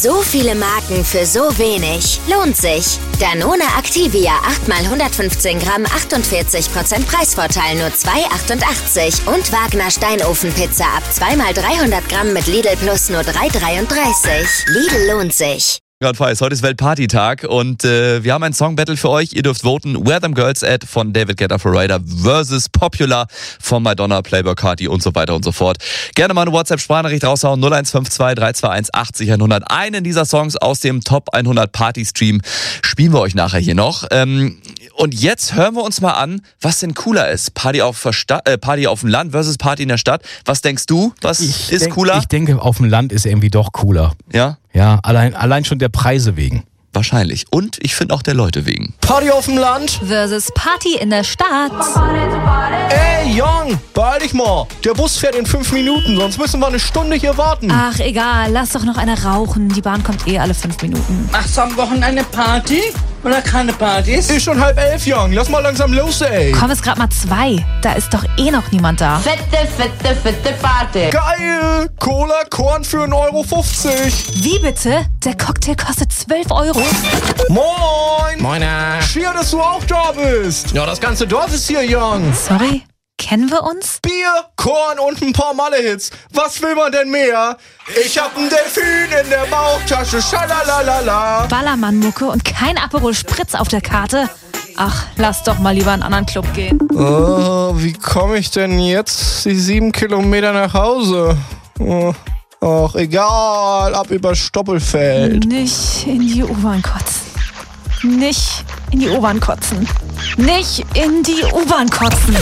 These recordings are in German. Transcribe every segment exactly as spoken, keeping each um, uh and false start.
So viele Marken für so wenig. Lohnt sich. Danone Activia acht mal hundertfünfzehn Gramm, achtundvierzig Prozent Preisvorteil, nur zwei Euro achtundachtzig. Und Wagner Steinofenpizza ab zwei mal dreihundert Gramm mit Lidl Plus nur drei Euro dreiunddreißig. Lidl lohnt sich. Heute ist Weltpartytag und äh, wir haben ein Song-Battle für euch. Ihr dürft voten. Where Them Girls At von David Guetta Florida versus Popular von Madonna, Playboi Carti und so weiter und so fort. Gerne mal eine WhatsApp-Sprachnachricht raushauen. null eins fünf zwei, drei zwei eins, achtzig, hundert. Einen dieser Songs aus dem Top hundert Party-Stream spielen wir euch nachher hier noch. Ähm, und jetzt hören wir uns mal an, was denn cooler ist. Party auf, Versta- äh, Party auf dem Land versus Party in der Stadt. Was denkst du? Was ich ist denk, cooler? Ich denke, auf dem Land ist irgendwie doch cooler. Ja? Ja, allein, allein schon der Preise wegen. Wahrscheinlich. Und ich finde auch der Leute wegen. Party auf dem Land versus Party in der Stadt. Ey, Young, beeil dich mal. Der Bus fährt in fünf Minuten, sonst müssen wir eine Stunde hier warten. Ach, egal. Lass doch noch eine rauchen. Die Bahn kommt eh alle fünf Minuten. Machst du am Wochenende eine Party? Oder keine Partys? Ist schon halb elf, Young. Lass mal langsam los, ey. Komm, ist grad mal zwei. Da ist doch eh noch niemand da. Fette, fette, fette Party. Geil. Cola, Korn für ein Euro fünfzig. Wie bitte? Der Cocktail kostet zwölf Euro. Moin. Moiner. Schier, dass du auch da bist. Ja, das ganze Dorf ist hier, Young. Sorry, kennen wir uns? Bier, Korn und ein paar Malle-Hits. Was will man denn mehr? Ich hab einen Delfin in der Bauchtasche, schalalalala. Ballermann-Mucke und kein Aperol Spritz auf der Karte. Ach, lass doch mal lieber in einen anderen Club gehen. Oh, wie komme ich denn jetzt die sieben Kilometer nach Hause? Oh. Ach, egal, ab über Stoppelfeld. Nicht in die U-Bahn kotzen. Nicht in die U-Bahn kotzen. Nicht in die U-Bahn kotzen.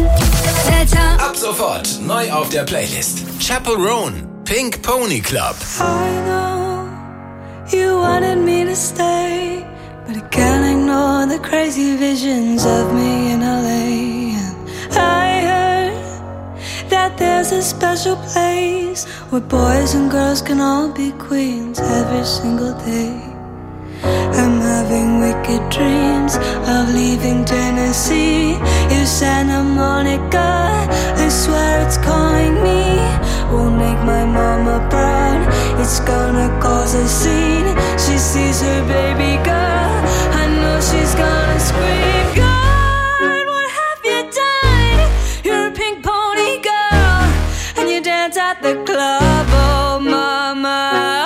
Ab sofort neu auf der Playlist. Chapel Roan, Pink Pony Club. I know you wanted me to stay, but I can't ignore the crazy visions of me in L A. I heard that there's a special place where boys and girls can all be queens every single day. I'm having wicked dreams of leaving Tennessee. In Santa Monica, I swear it's calling me. Won't make my mama proud, it's gonna cause a scene. She sees her baby girl, I know she's gonna scream. God, what have you done? You're a pink pony girl, and you dance at the club, oh mama.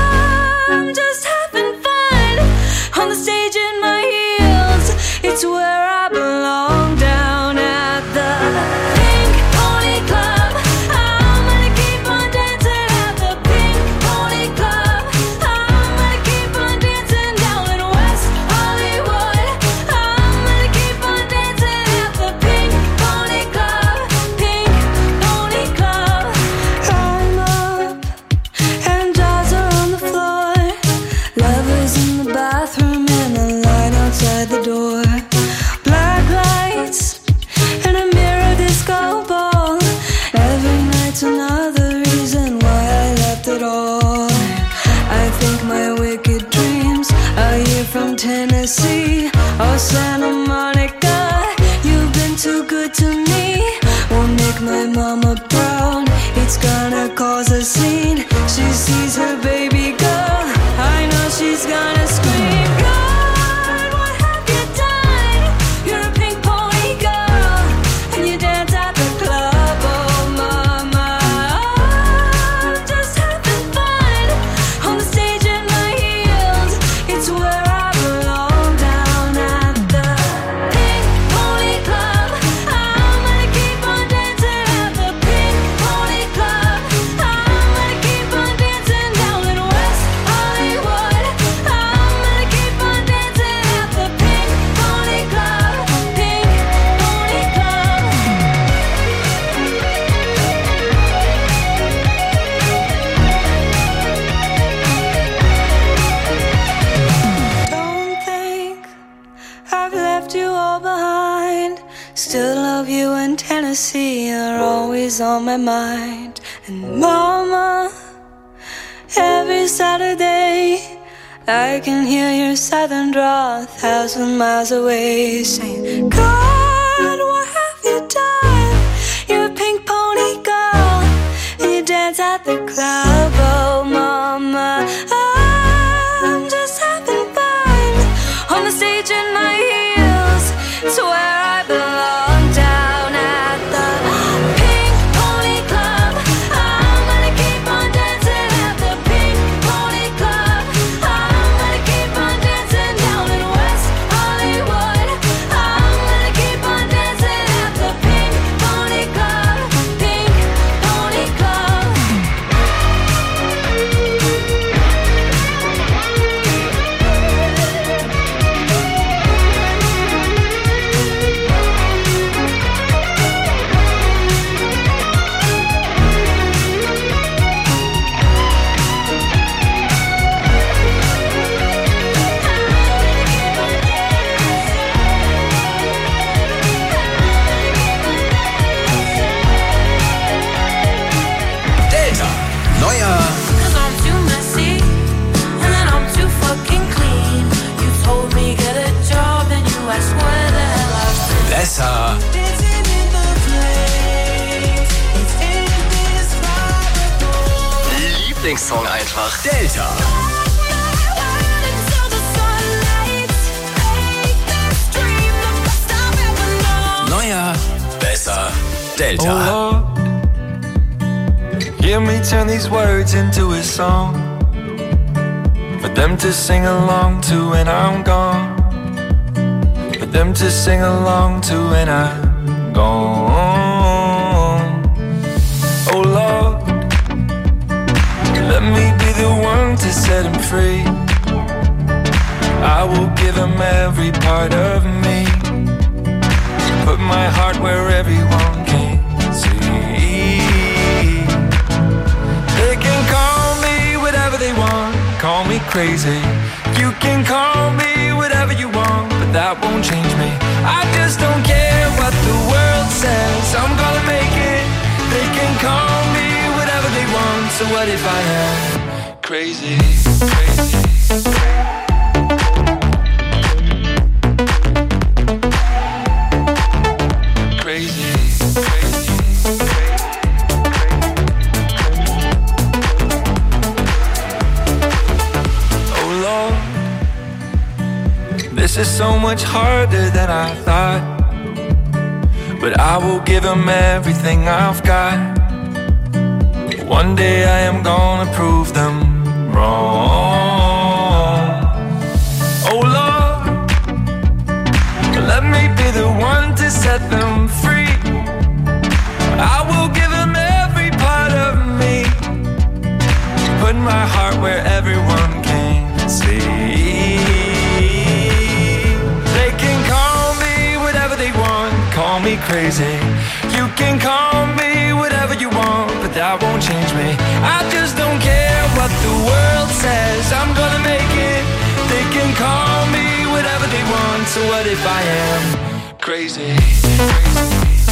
I'm just having fun on the stage in my heels. It's where I belong, down at the Pink Pony Club. I'm gonna keep on dancing at the Pink Pony Club. I'm gonna keep on dancing down in West Hollywood. I'm gonna keep on dancing at the Pink Pony Club. Pink Pony Club. I'm up and dolls are on the floor. Lovers in the bathroom and a line outside the door. Black lights and a mirror disco ball. Every night's another reason why I left it all. I think my wicked dreams are here from Tennessee or Santa Monica. You've been too good to me. Won't make my mama proud. It's gonna cause a scene. She sees her baby girl, I know she's gonna scream. God, what have you done? You're a pink pony girl, and you dance at the club, oh mama. I'm just having fun on the stage in my heels. It's where I belong, down at the Pink Pony Club. I'm gonna keep on dancing at the Pink Pony Club. I'm gonna keep on dancing down in West Hollywood. I'm gonna keep on dancing at the Pink Pony Club. Pink Pony Club. Don't think I've left you all behind. Still love you in Tennessee, you're always on my mind. And mama, every Saturday I can hear your southern drawl a thousand miles away, saying, God, what have you done? You're a pink pony girl, and you dance at the club, oh mama. Oh, einfach Delta. Neuer, besser, Delta. Oh Lord, hear me turn these words into a song for them to sing along to when I'm gone. For them to sing along to when I'm gone. Oh Lord, let me be the one to set him free. I will give him every part of me. Put my heart where everyone can see. They can call me whatever they want, call me crazy. You can call me whatever you want, but that won't change me. I just don't care what the world says, I'm gonna make it. They can call me whatever they want, so what if I am crazy, crazy? This is so much harder than I thought, but I will give him everything I've got. One day I am gonna prove them wrong. Oh Lord, let me be the one to set them free. I will give him every part of me. Put my heart where everyone can see. Call me crazy, you can call me whatever you want, but that won't change me. I just don't care what the world says, I'm gonna make it. They can call me whatever they want, so what if I am crazy, crazy.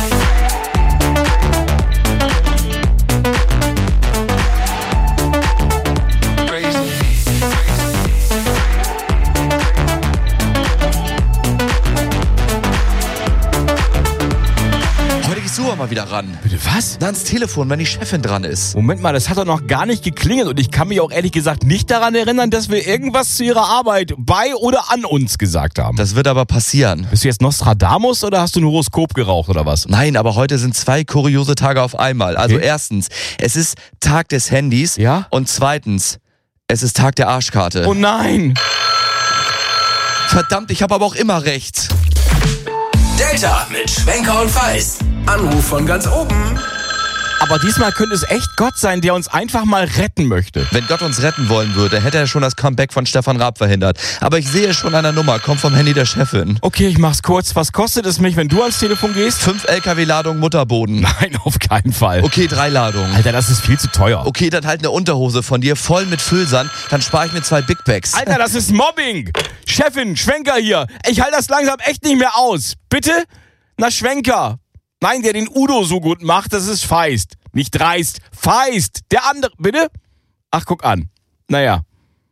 Mal wieder ran. Bitte was? Dann ans Telefon, wenn die Chefin dran ist. Moment mal, das hat doch noch gar nicht geklingelt und ich kann mich auch ehrlich gesagt nicht daran erinnern, dass wir irgendwas zu ihrer Arbeit bei oder an uns gesagt haben. Das wird aber passieren. Bist du jetzt Nostradamus oder hast du ein Horoskop geraucht oder was? Nein, aber heute sind zwei kuriose Tage auf einmal. Also Okay. erstens, es ist Tag des Handys. Ja? Und zweitens, es ist Tag der Arschkarte. Oh nein! Verdammt, ich habe aber auch immer recht. Delta mit Schwenker und Feist. Anruf von ganz oben. Aber diesmal könnte es echt Gott sein, der uns einfach mal retten möchte. Wenn Gott uns retten wollen würde, hätte er schon das Comeback von Stefan Raab verhindert. Aber ich sehe schon an der Nummer, kommt vom Handy der Chefin. Okay, ich mach's kurz. Was kostet es mich, wenn du ans Telefon gehst? Fünf L K W-Ladungen Mutterboden. Nein, auf keinen Fall. Okay, drei Ladungen. Alter, das ist viel zu teuer. Okay, dann halt eine Unterhose von dir, voll mit Füllsand. Dann spare ich mir zwei Big Bags. Alter, das ist Mobbing. Chefin, Schwenker hier. Ich halte das langsam echt nicht mehr aus. Bitte? Na, Schwenker. Nein, der den Udo so gut macht, das ist Feist. Nicht Dreist, Feist. Der andere, bitte? Ach, guck an. Naja.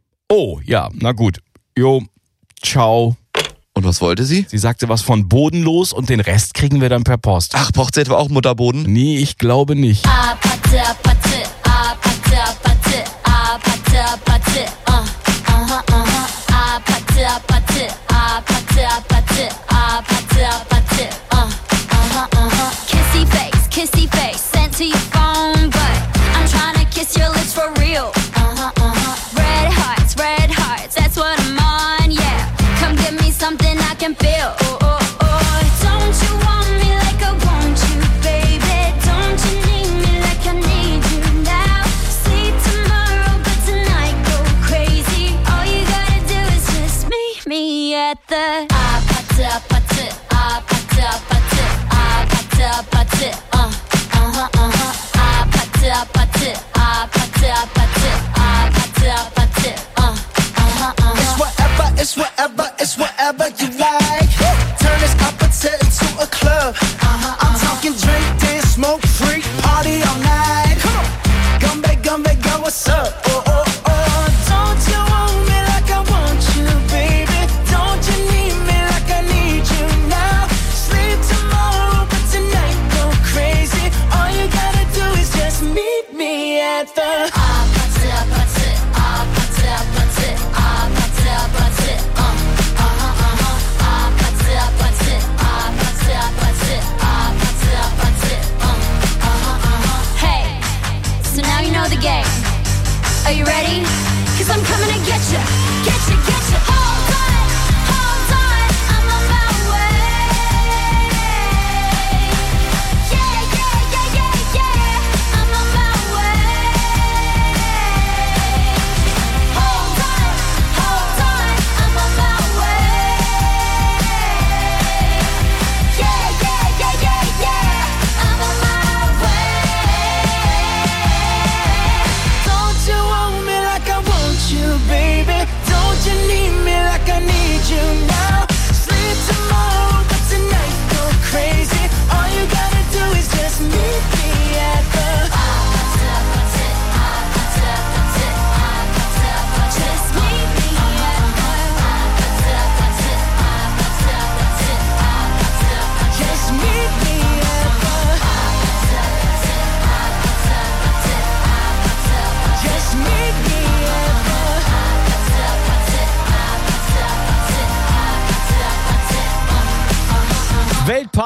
Oh, ja, na gut. Jo, ciao. Und was wollte sie? Sie sagte was von bodenlos und den Rest kriegen wir dann per Post. Ach, braucht sie etwa auch Mutterboden? Nee, ich glaube nicht. Ah, Patte, Patte, ah, Patte, Patte, ah, Patte, Patte, ah, aha, aha, ah, Patte, Patte, ah, Patte, Patte, ah, Patte, Patte, ah, aha, aha. Kissy face, kissy face, sent to your phone, but I'm trying to kiss your lips for real. Uh-huh, uh-huh. Red hearts, red hearts, that's what I'm on, yeah. Come give me something I can feel. Oh, oh, oh. Don't you want me like I want you, baby? Don't you need me like I need you now? See tomorrow, but tonight go crazy. All you gotta do is just meet me at the ah, patte, patte, ah, patte, patte, ah, patte, patte, uh, uh-huh, uh-huh, ah, patte, patte, ah, patte, patte, ah, patte, patte, uh, uh-huh, uh-huh. It's whatever, it's whatever, it's whatever you like. Turn this appetite into a club. Uh-huh, I'm uh-huh. talking drink, dance, smoke, freak, party all night. Come on, Gumbe, Gumbe, go, what's up? Oh, oh, oh. Don't you want me like I want you, baby? Don't you need me like I need you now? Sleep tomorrow, but tonight go crazy. All you gotta do is just meet me at the Ah, patte, patte,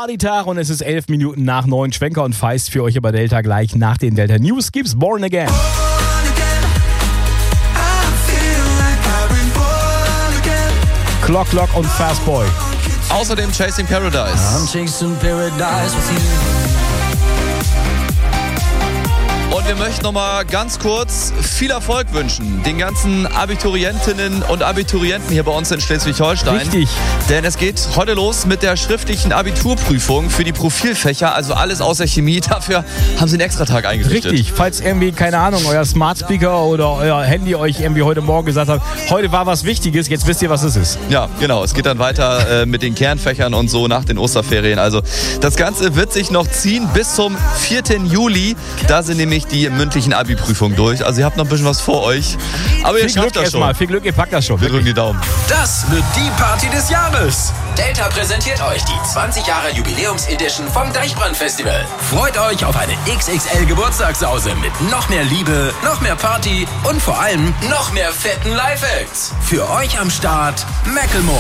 Partytag und es ist elf Minuten nach neun. Schwenker und Feist für euch über Delta. Gleich nach den Delta News gibt's Born Again. Clock Clock und Fast Boy. Außerdem Chasing Paradise. I'm chasing paradise with you. Und wir möchten nochmal ganz kurz viel Erfolg wünschen den ganzen Abiturientinnen und Abiturienten hier bei uns in Schleswig-Holstein. Richtig. Denn es geht heute los mit der schriftlichen Abiturprüfung für die Profilfächer, also alles außer Chemie. Dafür haben sie einen Extratag eingerichtet. Richtig, falls irgendwie, keine Ahnung, euer Smart Speaker oder euer Handy euch irgendwie heute Morgen gesagt hat, heute war was Wichtiges, jetzt wisst ihr, was es ist. Ja, genau. Es geht dann weiter äh, mit den Kernfächern und so nach den Osterferien. Also das Ganze wird sich noch ziehen bis zum vierten Juli. Da sind nämlich die mündlichen Abi-Prüfungen durch. Also ihr habt noch ein bisschen was vor euch. Aber ihr Viel schafft Glück das schon. erstmal. Viel Glück, ihr packt das schon. Wir drücken die Daumen. Das wird die Party des Jahres. Delta präsentiert euch die zwanzig Jahre Jubiläums-Edition vom Deichbrand-Festival. Freut euch auf eine X X L-Geburtstagssause mit noch mehr Liebe, noch mehr Party und vor allem noch mehr fetten Live-Acts. Für euch am Start Macklemore,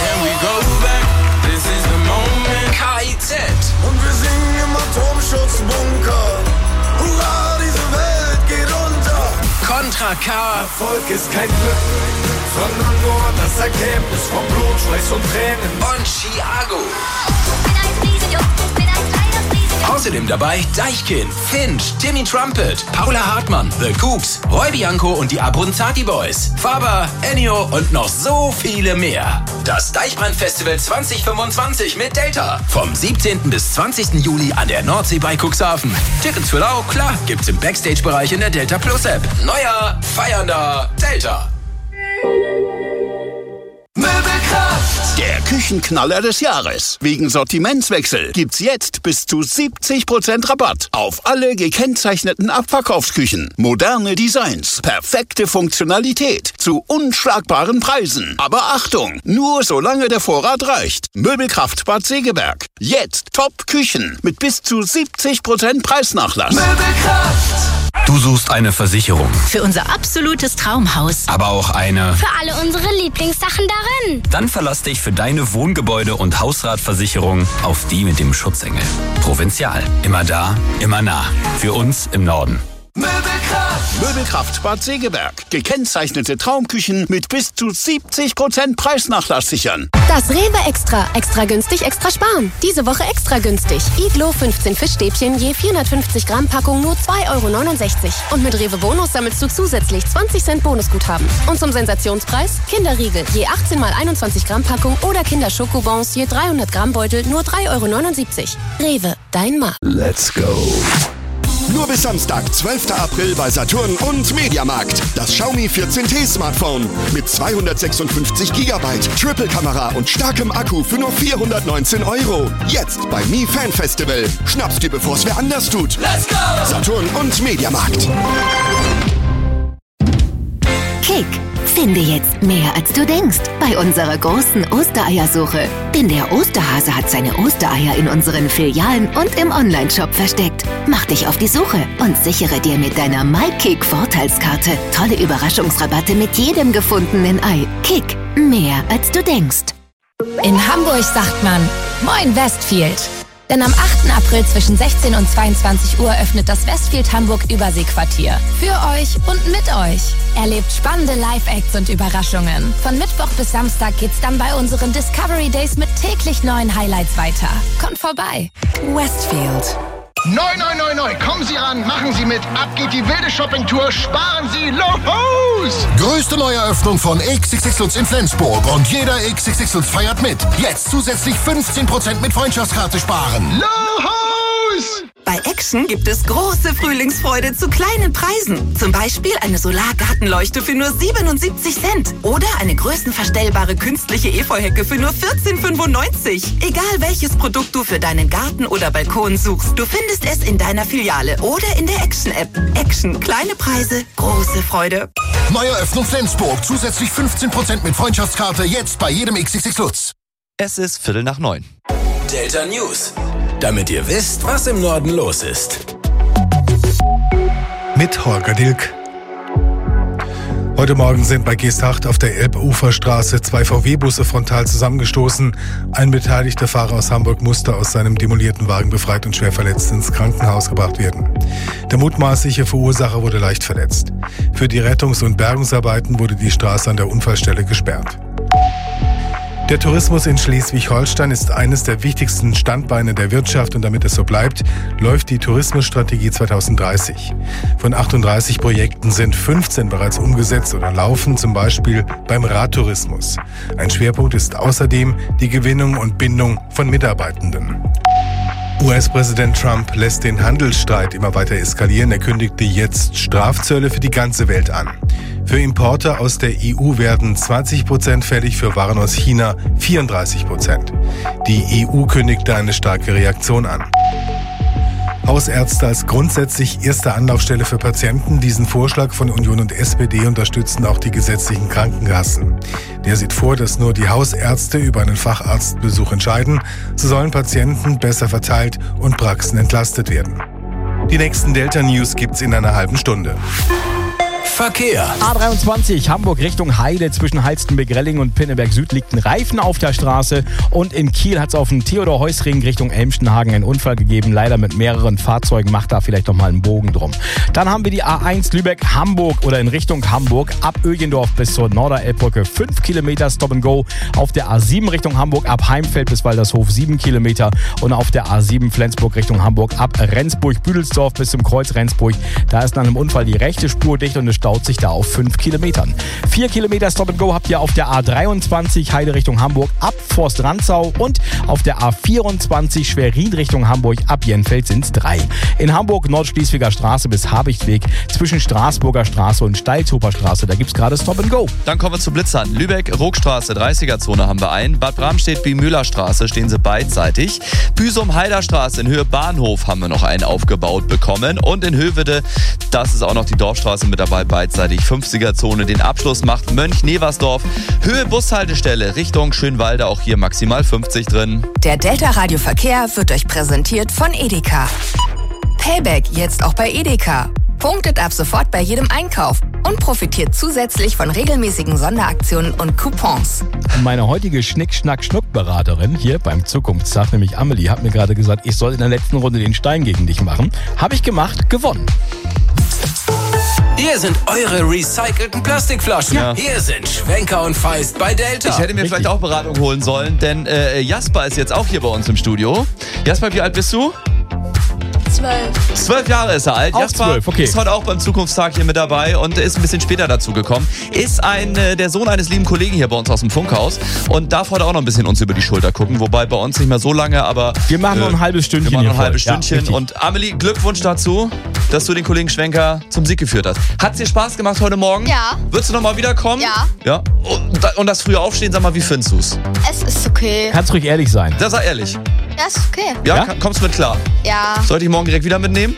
K I Z Und wir singen im Atomschutzbunker. Hurra, diese Welt geht unter. Contra K Erfolg ist kein Glück, sondern nur das Ergebnis von Blut, Schweiß und Tränen. und Chiago. Außerdem dabei Deichkind, Finch, Timmy Trumpet, Paula Hartmann, The Cooks, Roy Bianco und die Abruzzati Boys, Faber, Ennio und noch so viele mehr. Das Deichbrand-Festival zwanzig fünfundzwanzig mit Delta. Vom siebzehnten bis zwanzigsten Juli an der Nordsee bei Cuxhaven. Tickets für lau, klar, gibt's im Backstage-Bereich in der Delta Plus App. Neuer, feiernder Delta. Möbelkraft! Der Küchenknaller des Jahres. Wegen Sortimentswechsel gibt's jetzt bis zu siebzig Prozent Rabatt auf alle gekennzeichneten Abverkaufsküchen. Moderne Designs, perfekte Funktionalität zu unschlagbaren Preisen. Aber Achtung, nur solange der Vorrat reicht. Möbelkraft Bad Segeberg. Jetzt Top-Küchen mit bis zu siebzig Prozent Preisnachlass. Möbelkraft! Du suchst eine Versicherung, Für unser absolutes Traumhaus. aber auch eine. Für alle unsere Lieblingssachen darin. Dann verlass dich für deine Wohngebäude- und Hausratversicherung auf die mit dem Schutzengel. Provinzial. Immer da, immer nah. Für uns im Norden. Möbelkraft! Möbelkraft Bad Segeberg. Gekennzeichnete Traumküchen mit bis zu siebzig Prozent Preisnachlass sichern. Das Rewe Extra. Extra günstig, extra sparen. Diese Woche extra günstig. Iglo fünfzehn Fischstäbchen je vierhundertfünfzig Gramm Packung nur zwei Euro neunundsechzig. Und mit Rewe Bonus sammelst du zusätzlich zwanzig Cent Bonusguthaben. Und zum Sensationspreis Kinderriegel je achtzehn mal einundzwanzig Gramm Packung oder Kinderschokobons je dreihundert Gramm Beutel nur drei Euro neunundsiebzig. Rewe, dein Ma. Let's go. Nur bis Samstag, zwölften April bei Saturn und Mediamarkt. Das Xiaomi vierzehn T Smartphone mit zweihundertsechsundfünfzig Gigabyte, Triple-Kamera und starkem Akku für nur vierhundertneunzehn Euro. Jetzt bei Mi Fan Festival. Schnapp's dir, bevor es wer anders tut. Let's go! Saturn und Mediamarkt. Kick. Finde jetzt mehr, als du denkst, bei unserer großen Ostereiersuche. Denn der Osterhase hat seine Ostereier in unseren Filialen und im Onlineshop versteckt. Mach dich auf die Suche und sichere dir mit deiner MyKick-Vorteilskarte tolle Überraschungsrabatte mit jedem gefundenen Ei. Kick. Mehr, als du denkst. In Hamburg sagt man Moin Westfield. Denn am achten April zwischen sechzehn und zweiundzwanzig Uhr öffnet das Westfield Hamburg Überseequartier. Für euch und mit euch. Erlebt spannende Live-Acts und Überraschungen. Von Mittwoch bis Samstag geht's dann bei unseren Discovery Days mit täglich neuen Highlights weiter. Kommt vorbei. Westfield. Neu, neu, neu, neu. Kommen Sie ran, machen Sie mit. Ab geht die wilde Shoppingtour. Sparen Sie los! Größte Neueröffnung von X X X Lutz in Flensburg. Und jeder X X X Lutz feiert mit. Jetzt zusätzlich fünfzehn Prozent mit Freundschaftskarte sparen. Los! Bei Action gibt es große Frühlingsfreude zu kleinen Preisen. Zum Beispiel eine Solargartenleuchte für nur siebenundsiebzig Cent. Oder eine größenverstellbare künstliche Efeuhecke für nur vierzehn fünfundneunzig. Egal welches Produkt du für deinen Garten oder Balkon suchst, du findest es in deiner Filiale oder in der Action-App. Action, kleine Preise, große Freude. Neueröffnung Flensburg. Zusätzlich fünfzehn Prozent mit Freundschaftskarte. Jetzt bei jedem X X X Lutz. Es ist Viertel nach neun. Delta News. Damit ihr wisst, was im Norden los ist. Mit Holger Dilk. Heute Morgen sind bei Geesthacht auf der Elbuferstraße zwei V W-Busse frontal zusammengestoßen. Ein beteiligter Fahrer aus Hamburg musste aus seinem demolierten Wagen befreit und schwer verletzt ins Krankenhaus gebracht werden. Der mutmaßliche Verursacher wurde leicht verletzt. Für die Rettungs- und Bergungsarbeiten wurde die Straße an der Unfallstelle gesperrt. Der Tourismus in Schleswig-Holstein ist eines der wichtigsten Standbeine der Wirtschaft und damit es so bleibt, läuft die Tourismusstrategie zwanzig dreißig. Von achtunddreißig Projekten sind fünfzehn bereits umgesetzt oder laufen, zum Beispiel beim Radtourismus. Ein Schwerpunkt ist außerdem die Gewinnung und Bindung von Mitarbeitenden. U S-Präsident Trump lässt den Handelsstreit immer weiter eskalieren. Er kündigte jetzt Strafzölle für die ganze Welt an. Für Importe aus der E U werden zwanzig Prozent fällig, für Waren aus China vierunddreißig Prozent. Die E U kündigte eine starke Reaktion an. Hausärzte als grundsätzlich erste Anlaufstelle für Patienten. Diesen Vorschlag von Union und S P D unterstützen auch die gesetzlichen Krankenkassen. Der sieht vor, dass nur die Hausärzte über einen Facharztbesuch entscheiden. So sollen Patienten besser verteilt und Praxen entlastet werden. Die nächsten Delta-News gibt's in einer halben Stunde. Verkehr. A dreiundzwanzig Hamburg Richtung Heide zwischen Halstenberg-Relling und Pinneberg Süd liegt ein Reifen auf der Straße und in Kiel hat es auf dem Theodor-Heuss-Ring Richtung Elmstenhagen einen Unfall gegeben, leider mit mehreren Fahrzeugen, macht da vielleicht noch mal einen Bogen drum. Dann haben wir die A eins Lübeck-Hamburg oder in Richtung Hamburg ab Öjendorf bis zur Norderelbbrücke fünf Kilometer Stop and Go, auf der A sieben Richtung Hamburg ab Heimfeld bis Waldershof sieben Kilometer und auf der A sieben Flensburg Richtung Hamburg ab Rendsburg-Büdelsdorf bis zum Kreuz Rendsburg, da ist nach einem Unfall die rechte Spur dicht und es staut sich da auf fünf Kilometern. vier Kilometer Stop and Go habt ihr auf der A dreiundzwanzig Heide Richtung Hamburg ab Forst Rantzau und auf der A vierundzwanzig Schwerin Richtung Hamburg ab Jenfeld sind es drei. In Hamburg Nordschleswiger Straße bis Habichtweg zwischen Straßburger Straße und Steiltoper Straße, da gibt es gerade Stop and Go. Dann kommen wir zu Blitzern. Lübeck, Ruckstraße, dreißiger-Zone haben wir einen. Bad Bramstedt-Biemühler-Straße stehen sie beidseitig. Büsum-Heider-Straße in Höhe Bahnhof haben wir noch einen aufgebaut bekommen. Und in Höveде, das ist auch noch die Dorfstraße mit dabei, beidseitig fünfziger-Zone. Den Abschluss macht Mönch-Neversdorf. Höhe Bushaltestelle Richtung Schönwalde, auch hier maximal fünfzig drin. Der Delta Radio Verkehr wird euch präsentiert von Edeka. Payback jetzt auch bei Edeka. Punktet ab sofort bei jedem Einkauf und profitiert zusätzlich von regelmäßigen Sonderaktionen und Coupons. Meine heutige Schnick-Schnack-Schnuck-Beraterin hier beim Zukunftstag, nämlich Amelie, hat mir gerade gesagt, ich soll in der letzten Runde den Stein gegen dich machen. Habe ich gemacht, gewonnen. Hier sind eure recycelten Plastikflaschen. Ja. Hier sind Schwenker und Feist bei Delta. Ich hätte mir Richtig. vielleicht auch Beratung holen sollen, denn äh, Jasper ist jetzt auch hier bei uns im Studio. Jasper, wie alt bist du? Zwölf. Zwölf Jahre ist er alt. Auch Jasper zwölf, okay. ist heute auch beim Zukunftstag hier mit dabei und ist ein bisschen später dazu gekommen. Ist ein, äh, der Sohn eines lieben Kollegen hier bei uns aus dem Funkhaus und darf heute auch noch ein bisschen uns über die Schulter gucken. Wobei bei uns nicht mehr so lange, aber... Wir machen noch ein halbes Stündchen Wir machen noch ein hier halbes voll. Stündchen. Ja, und Amelie, Glückwunsch dazu, dass du den Kollegen Schwenker zum Sieg geführt hast. Hat's dir Spaß gemacht heute Morgen? Ja. Würdest du noch mal wiederkommen? Ja. Ja. Und, da- und das frühe Aufstehen, sag mal, wie findest du's? Es ist okay. Kannst ruhig ehrlich sein. Da sei ehrlich. Ja, ist okay. Ja, Ja? Ka- kommst du mit klar? Ja, Soll ich dich morgen direkt wieder mitnehmen?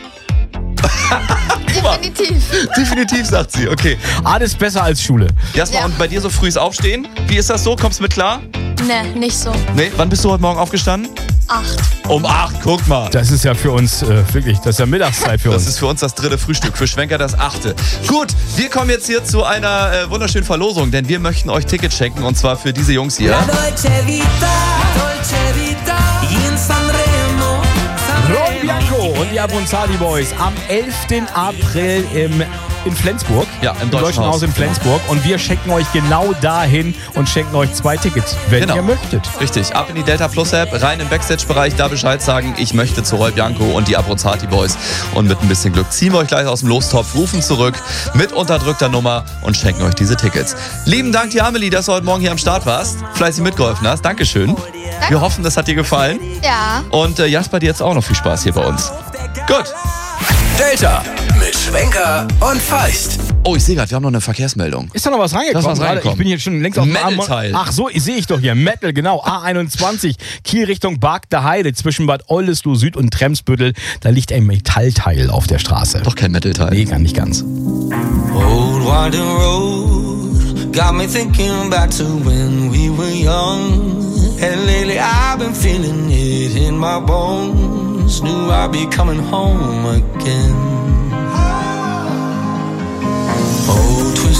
definitiv. Definitiv, sagt sie. Okay. Alles besser als Schule. Jasper, Ja. und bei dir so frühes Aufstehen? Wie ist das so? Kommst du mit klar? Ne, nicht so. Nee. Wann bist du heute Morgen aufgestanden? Acht. Um acht, guck mal. Das ist ja für uns äh, wirklich, das ist ja Mittagszeit für Das uns. ist für uns das dritte Frühstück, für Schwenker das achte. Gut, wir kommen jetzt hier zu einer äh, wunderschönen Verlosung, denn wir möchten euch Tickets schenken und zwar für diese Jungs hier. Dolce Vita, Dolce Vita, in Sanremo. Ron Bianco und die Abronzadi Boys am elften April im, in Flensburg. Ja, im Deutschen Haus Haus, in Flensburg. Und wir schenken euch genau dahin und schenken euch zwei Tickets, wenn Genau. ihr möchtet. Richtig, ab in die Delta Plus App, rein im Backstage-Bereich, da Bescheid sagen, ich möchte zu Roy Bianco und die Abronzati Boys. Und mit ein bisschen Glück ziehen wir euch gleich aus dem Lostopf, rufen zurück mit unterdrückter Nummer und schenken euch diese Tickets. Lieben Dank dir, Amelie, dass du heute Morgen hier am Start warst, fleißig mitgeholfen hast. Dankeschön. Wir hoffen, das hat dir gefallen. Ja. Und äh, Jasper, dir jetzt auch noch viel Spaß hier bei uns. Gut. Delta mit Schwenker und Feist. Oh, ich sehe gerade, wir haben noch eine Verkehrsmeldung. Ist da noch was reingekommen? Da ist was Gerade? reingekommen. Ich bin hier schon längst auf dem Arm. Metal-Teil. Ach so, sehe ich doch hier. Metal, genau. A einundzwanzig, Kiel Richtung Bargter Heide zwischen Bad Oldesloe Süd und Tremsbüttel. Da liegt ein Metallteil auf der Straße. Doch kein Metal-Teil. Nee, gar nicht ganz. Old winding road got me thinking back to when we were young. And lately I've been feeling it in my bones. Knew I'd be coming home again. Old twisted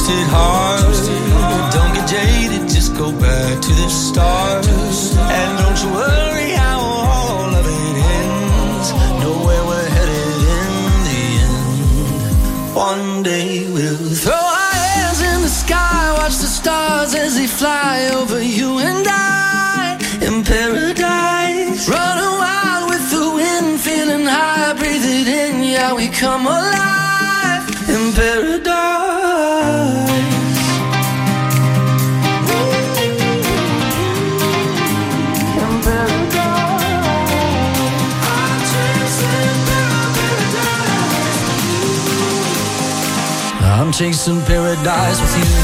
it hard. Don't get jaded, just go back to the start. And don't you worry how all of it ends. Know where we're headed in the end. One day we'll throw our hands in the sky, watch the stars as they fly over you and I in paradise. Running wild with the wind, feeling high, breathe it in, yeah, we come alive in paradise. I'm chasing paradise with you.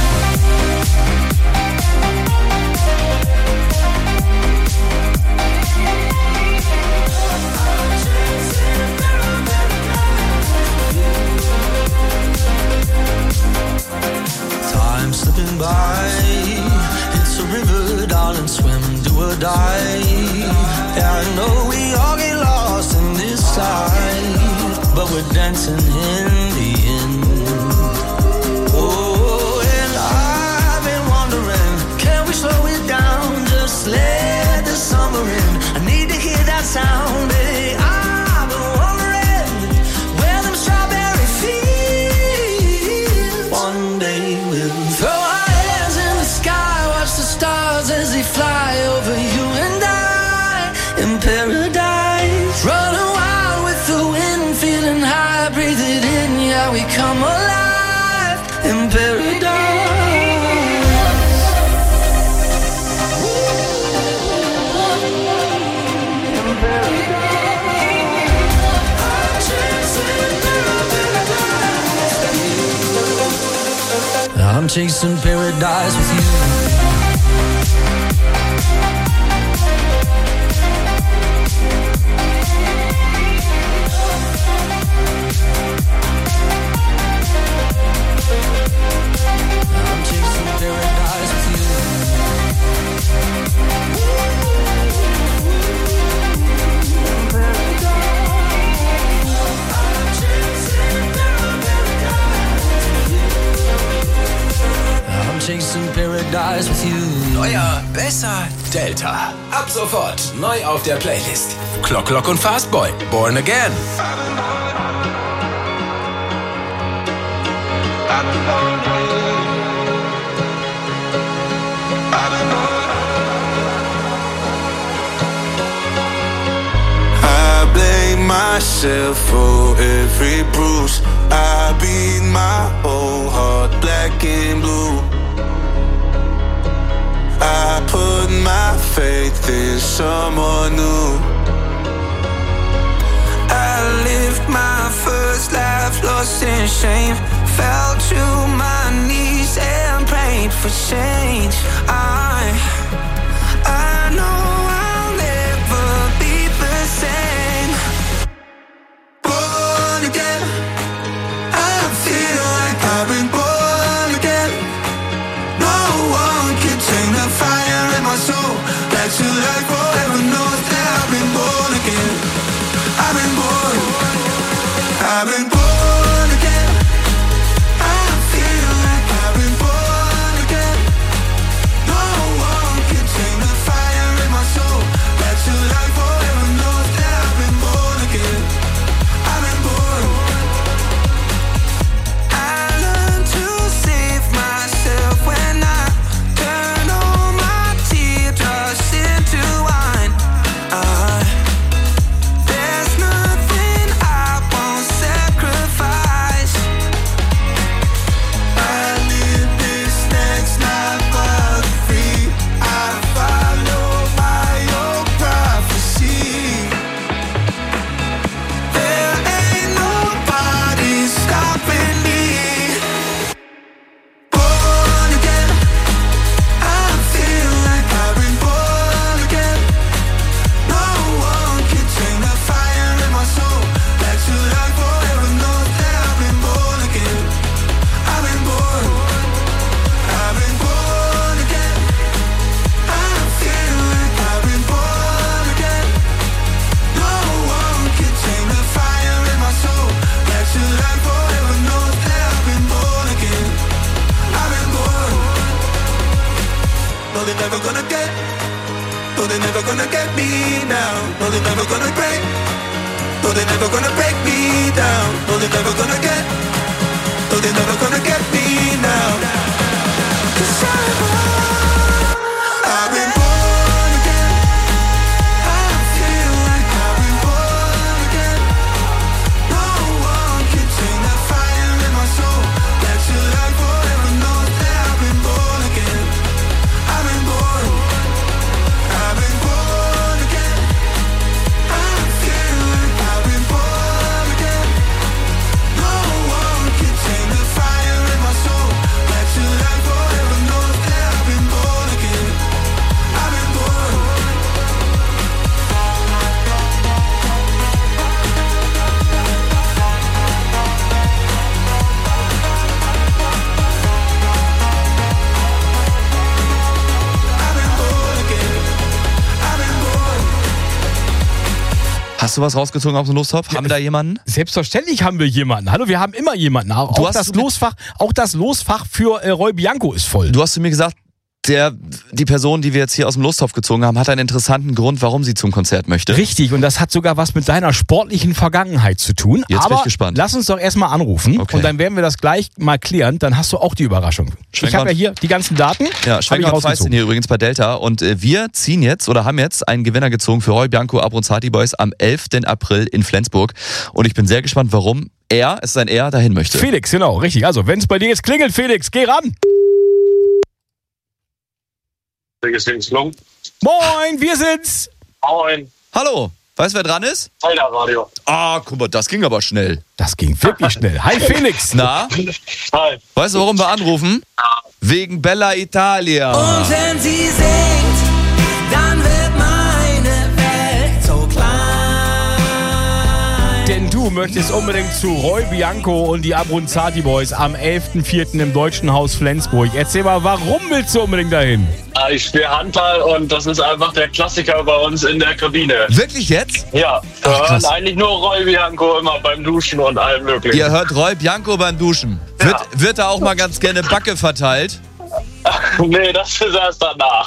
Time slipping by, it's a river, darling, swim, do or die. Yeah, I know we all get lost in this life, but we're dancing in the end. Oh, and I've been wondering, can we slow it down? Just let the summer in. I need to hear that sound, baby. I've been wondering where them strawberry fields. One day we'll throw our hands in the sky, watch the stars as they fly over you and I in paradise. Running wild with the wind, feeling high, breathe it in, yeah, we come alive in paradise. I'm chasing paradise with you. Chasing paradise with you. Neuer, besser, Delta. Ab sofort neu auf der Playlist. Clock Clock und Fastboy, Born Again. I blame myself for every bruise. I beat my whole heart black and blue. I put my faith in someone new. I lived my first life lost in shame. Fell to my knees and prayed for change. I, I know I'll never be the same. Born again, I feel like I've been born again. No one can take the fire in my soul back to life forever. Knows that I've been born again. I've been born. I've been born again. I feel like I've been born again. No one can take the fire in my soul back to life forever. Knows that I've been born again. I've been born. I learned to save myself when I turn all my teardrops into No, they're never gonna break. No, they're never gonna break me down. No, they're never gonna get. No, they're never gonna get me now. 'Cause I've been, I've been born again. I feel like I've been born again. No one can tame the fire in my soul. That you like forever knows that I've been born again. I've been born. I've been born again. I feel like I've been born again. No one can tame the fire in my soul. That you like forever knows that I've been born again. I've been born. Hast du was rausgezogen aus dem Lostopf? Haben wir da jemanden? Selbstverständlich haben wir jemanden. Hallo, wir haben immer jemanden. Auch, Du auch, hast das, zu mir- Losfach, auch das Losfach für äh, Roy Bianco ist voll. Du hast zu mir gesagt, der, die Person, die wir jetzt hier aus dem Lostopf gezogen haben, hat einen interessanten Grund, warum sie zum Konzert möchte. Richtig, und das hat sogar was mit deiner sportlichen Vergangenheit zu tun. Jetzt Aber bin ich gespannt. lass uns doch erstmal anrufen Okay. und dann werden wir das gleich mal klären. Dann hast du auch die Überraschung. ich Schwenker habe ja und- hier die ganzen Daten. Ja, hab ich Schwenker und Feist rausgezogen. sind hier übrigens bei Delta und äh, wir ziehen jetzt oder haben jetzt einen Gewinner gezogen für Roy Bianco Abronzati Boys am elften April in Flensburg und ich bin sehr gespannt, warum er, es ist ein Er, dahin möchte. Felix, genau, richtig. Also, wenn es bei dir jetzt klingelt, Felix, geh ran. Moin, wir sind's. Moin. Hallo, weißt du, wer dran ist? Zelda Radio. Ah, guck mal, das ging aber schnell. Das ging wirklich schnell. Hi Felix. Na? Hi. Weißt du, warum wir anrufen? Wegen Bella Italia. Und wenn sie singt, dann wird meine Welt so klein. Denn du möchtest unbedingt zu Roy Bianco und die Abronzati Boys am elften vierten im Deutschen Haus Flensburg. Erzähl mal, warum willst du unbedingt dahin? Ah, Ich spiele Handball und das ist einfach der Klassiker bei uns in der Kabine. Wirklich jetzt? Ja, wir Ach, hören krass. eigentlich nur Roy Bianco immer beim Duschen und allem möglichen. Ihr hört Roy Bianco beim Duschen. Wird, wird da auch mal ganz gerne Backe verteilt? Nee, das ist erst danach.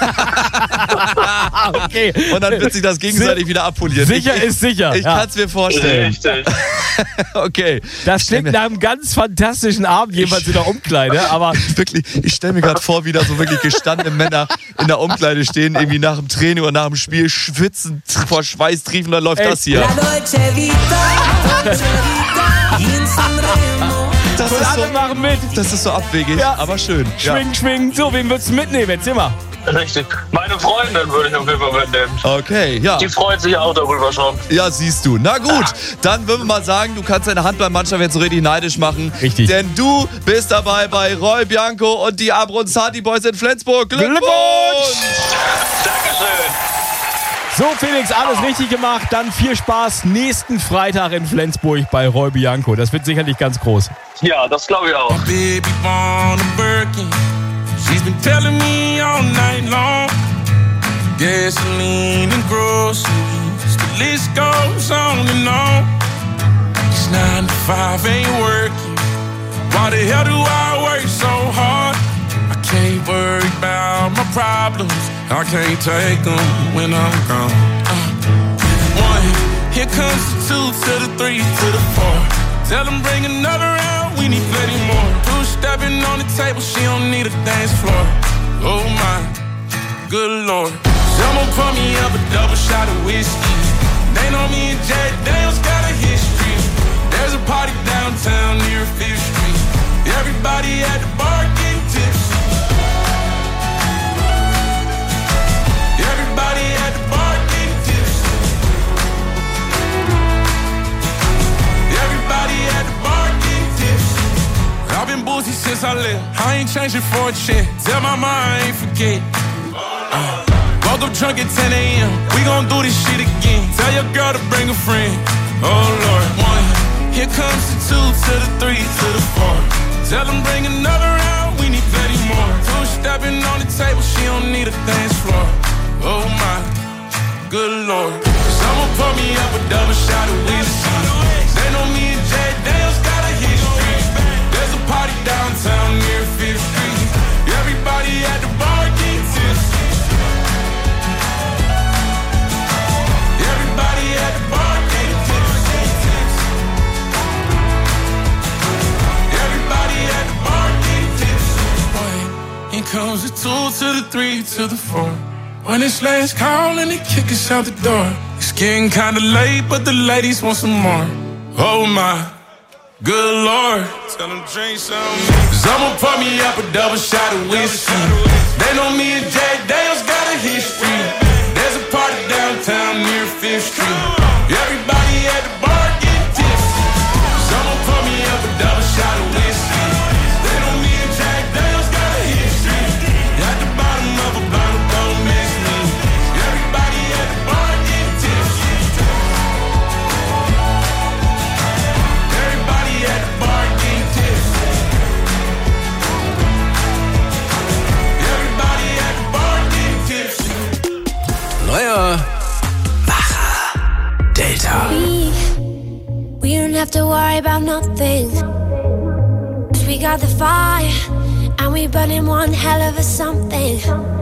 Okay. Und dann wird sich das gegenseitig wieder abpoliert. Sicher ich, ist sicher. Ich ja. kann es mir vorstellen. Richtig. Okay. Das klingt nach einem ganz fantastischen Abend, jedenfalls in der Umkleide, aber Wirklich, ich stelle mir gerade vor, wie da so wirklich gestandene Männer in der Umkleide stehen, irgendwie nach dem Training oder nach dem Spiel schwitzen, vor Schweiß triefen, dann läuft Ey. das hier. La Dolce Vita, Dolce Vita, in Sanremo. Das und ist, alle so, machen mit. das ist so abwegig, Ja. aber schön. Ja. Schwingen, schwingen. So, wen würdest du mitnehmen? Erzähl mal. Richtig. Meine Freundin würde ich auf jeden Fall mitnehmen. Okay, ja. Die freut sich auch darüber schon. Ja, siehst du. Na gut, dann würden wir mal sagen, du kannst deine Handballmannschaft jetzt so richtig neidisch machen. Richtig. Denn du bist dabei bei Roy Bianco und die Abronzati Boys in Flensburg. Glückwunsch! Dankeschön. So, Felix, alles richtig gemacht. Dann viel Spaß nächsten Freitag in Flensburg bei Roy Bianco. Das wird sicherlich ganz groß. Ja, das glaube ich auch. Baby born a Birkin. She's been telling me all night long. Gasoline and groceries. The list goes on and on. This nine to five ain't working. Why the hell do I work so hard? I can't worry about my problems. I can't take them when I'm gone. Uh, one, here comes the two to the three to the four. Tell them bring another round, we need plenty more. Two stepping on the table, she don't need a dance floor. Oh my, good lord. Someone pour me up a double shot of whiskey. They know me and Jack Daniels got a history. There's a party downtown near Fifth Street. Everybody at the bar getting tipsy. Everybody at the bar getting tipsy. Everybody at the bar getting tipsy. I've been boozy since I left. I ain't changing for a check. Tell my mom I ain't forget. Uh, woke up drunk at ten a.m. We gon' do this shit again. Tell your girl to bring a friend. Oh Lord, one. Here comes the two to the three to the four. Tell them bring another round. We need plenty more. Two stepping on the table. She don't need a dance floor. Oh my, good lord. Someone pour me up a double shot of whiskey. They know me and Jack Daniels got a history. There's a party downtown near Fifth Street. Everybody at the bar getting tipsy. One comes the two to the three to the four. When it's last call and they kick us out the door. It's getting kinda late, but the ladies want some more. Oh my, good Lord. Tell them drink some. Cause I'ma pour me up a double shot of whiskey. They know me and Jack Daniels got a history. There's a party downtown near Fifth Street. Everybody at the bar getting tipsy. Cause I'ma pour me up a double shot of whiskey. They know me and Jack Daniels got a history. At the bottom of a bottle, don't miss me. Everybody at the bar getting tipsy. Everybody at the bar getting tipsy. Everybody at the bar getting tipsy. Neuer Wacher Delta. We, we don't have to worry about nothing. 'Cause we got the fire, and we burning one hell of a something.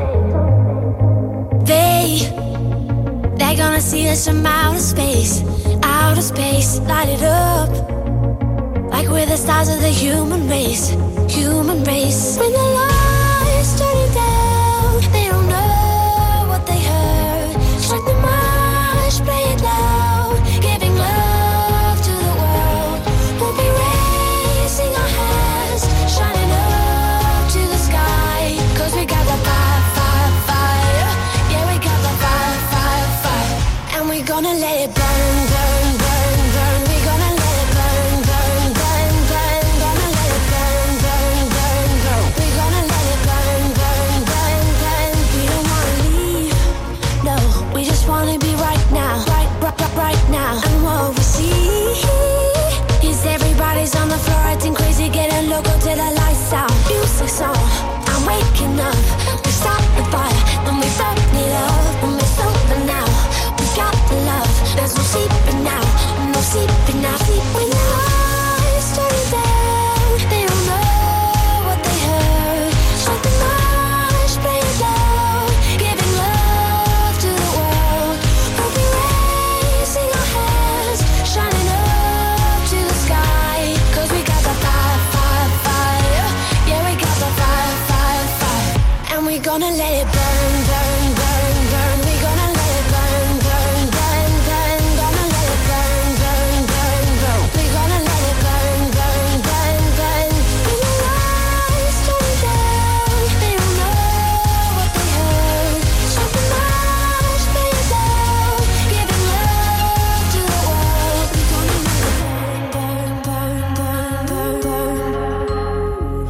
They, they're gonna see us from outer space, outer space, light it up. Like we're the stars of the human race, human race. When the lights turn down, they don't know what they heard. Strike the march, play it loud, giving love to the world. We'll be raising our hands, shining up to the sky. 'Cause we got the fire, fire, fire. Yeah, we got the fire, fire, fire. And we're gonna let it burn, burn, burn, burn. We're gonna let it burn, burn, burn, burn. Gonna let it burn, burn, burn, burn. We're gonna let it burn, burn, burn, burn. We don't wanna leave, no. We just wanna be right now, right, right, right, right now. And what we see is everybody's on the floor acting crazy, getting loco till the lights out. Music's on, I'm waking up. We start the fire, then we burn it up. And we're sober now, we got the love. There's no sleeping now, no sleeping now. Sleep when the lights turn down. They don't know what they heard. Strike the march, play it loud, giving love to the world. We'll be raising our hands, shining up to the sky. 'Cause we got the fire, fire, fire. Yeah, we got the fire, fire, fire. And we're gonna let it burn, burn, burn, burn. We're gonna let it burn, burn, burn, burn. Gonna let it burn, burn, burn, burn. We're gonna let it burn, burn, burn, burn. When the lights turn down, they don't know what they heard. Strike the march, play it loud, giving love to the world. We're gonna let it burn, burn, burn, burn, burn, burn.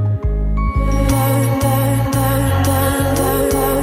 Burn, burn, burn, burn, burn, burn.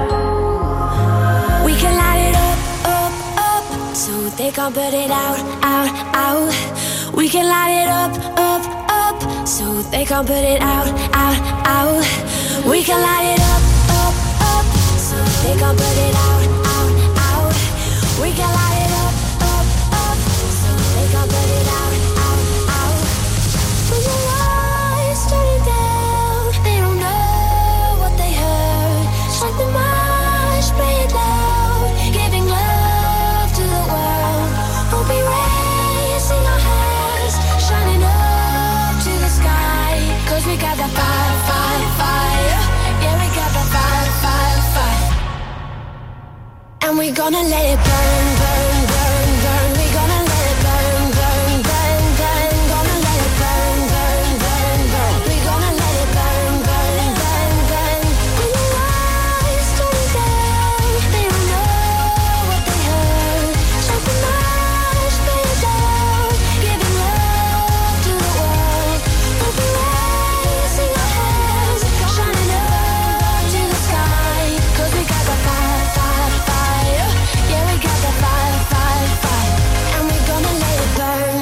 We can light it up, up, up, so they can't put it out, out, out. We can light it up, up, up, so they can't put it out, out, out. We can light it up, up, up, so they can't put it out, out, out. We can light it up, up, up, so they can't put it out, out, out. When the lights turn down, they don't know what they heard. Strike the march, play it loud, giving love to the world. We'll be raising our hands, shining up to the sky. 'Cause we got the fire, fire, fire. Yeah, we got the fire, fire, fire. And we're gonna let it burn, burn, burn, burn. We're gonna let it burn, burn, burn, burn. Gonna let it burn, burn, burn, burn. We're gonna let it burn, burn, burn, burn. When the lights turn down, they don't know what they heard. Strike the march, play it loud, giving love to the world. We'll be raising our hands, shining up to the sky. 'Cause we got the fire, fire, fire. Yeah, we got the fire, fire, fire. And we're gonna let it burn.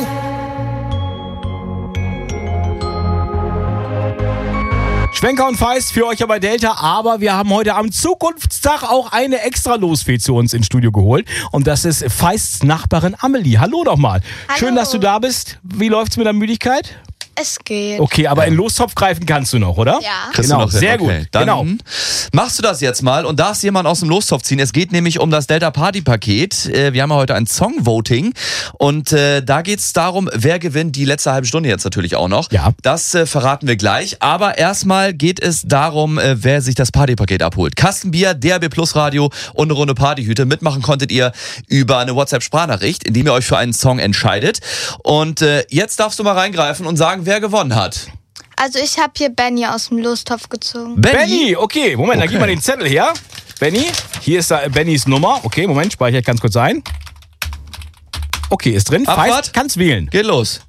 Schwenker und Feist für euch bei Delta, aber wir haben heute am Zukunftstag auch eine extra Losfee zu uns ins Studio geholt und das ist Feists Nachbarin Amelie. Hallo nochmal. Hallo. Schön, dass du da bist. Wie läuft's mit der Müdigkeit? Es geht. Okay, aber in Lostopf greifen kannst du noch, oder? Ja. Kriegst Genau, du noch hin? sehr Okay. gut. Dann Genau. machst du das jetzt mal und darfst jemanden aus dem Lostopf ziehen. Es geht nämlich um das Delta Party Paket. Äh, wir haben ja heute ein Song-Voting und äh, da geht es darum, wer gewinnt die letzte halbe Stunde jetzt natürlich auch noch. Ja. Das äh, verraten wir gleich. Aber erstmal geht es darum, äh, wer sich das Partypaket abholt. Kastenbier, D R B Plus Radio und eine Runde Partyhüte. Mitmachen konntet ihr über eine WhatsApp-Sprachnachricht, indem ihr euch für einen Song entscheidet. Und äh, jetzt darfst du mal reingreifen und sagen, wer gewonnen hat. Also ich habe hier Benny aus dem Lostopf gezogen. Benny? Benny, okay, Moment, Okay. dann gib mal den Zettel her. Benny, hier ist da Bennys Nummer. Okay, Moment, speichere ich ganz kurz ein. Okay, ist drin. Abfahrt? Feist, kannst wählen. Geht los.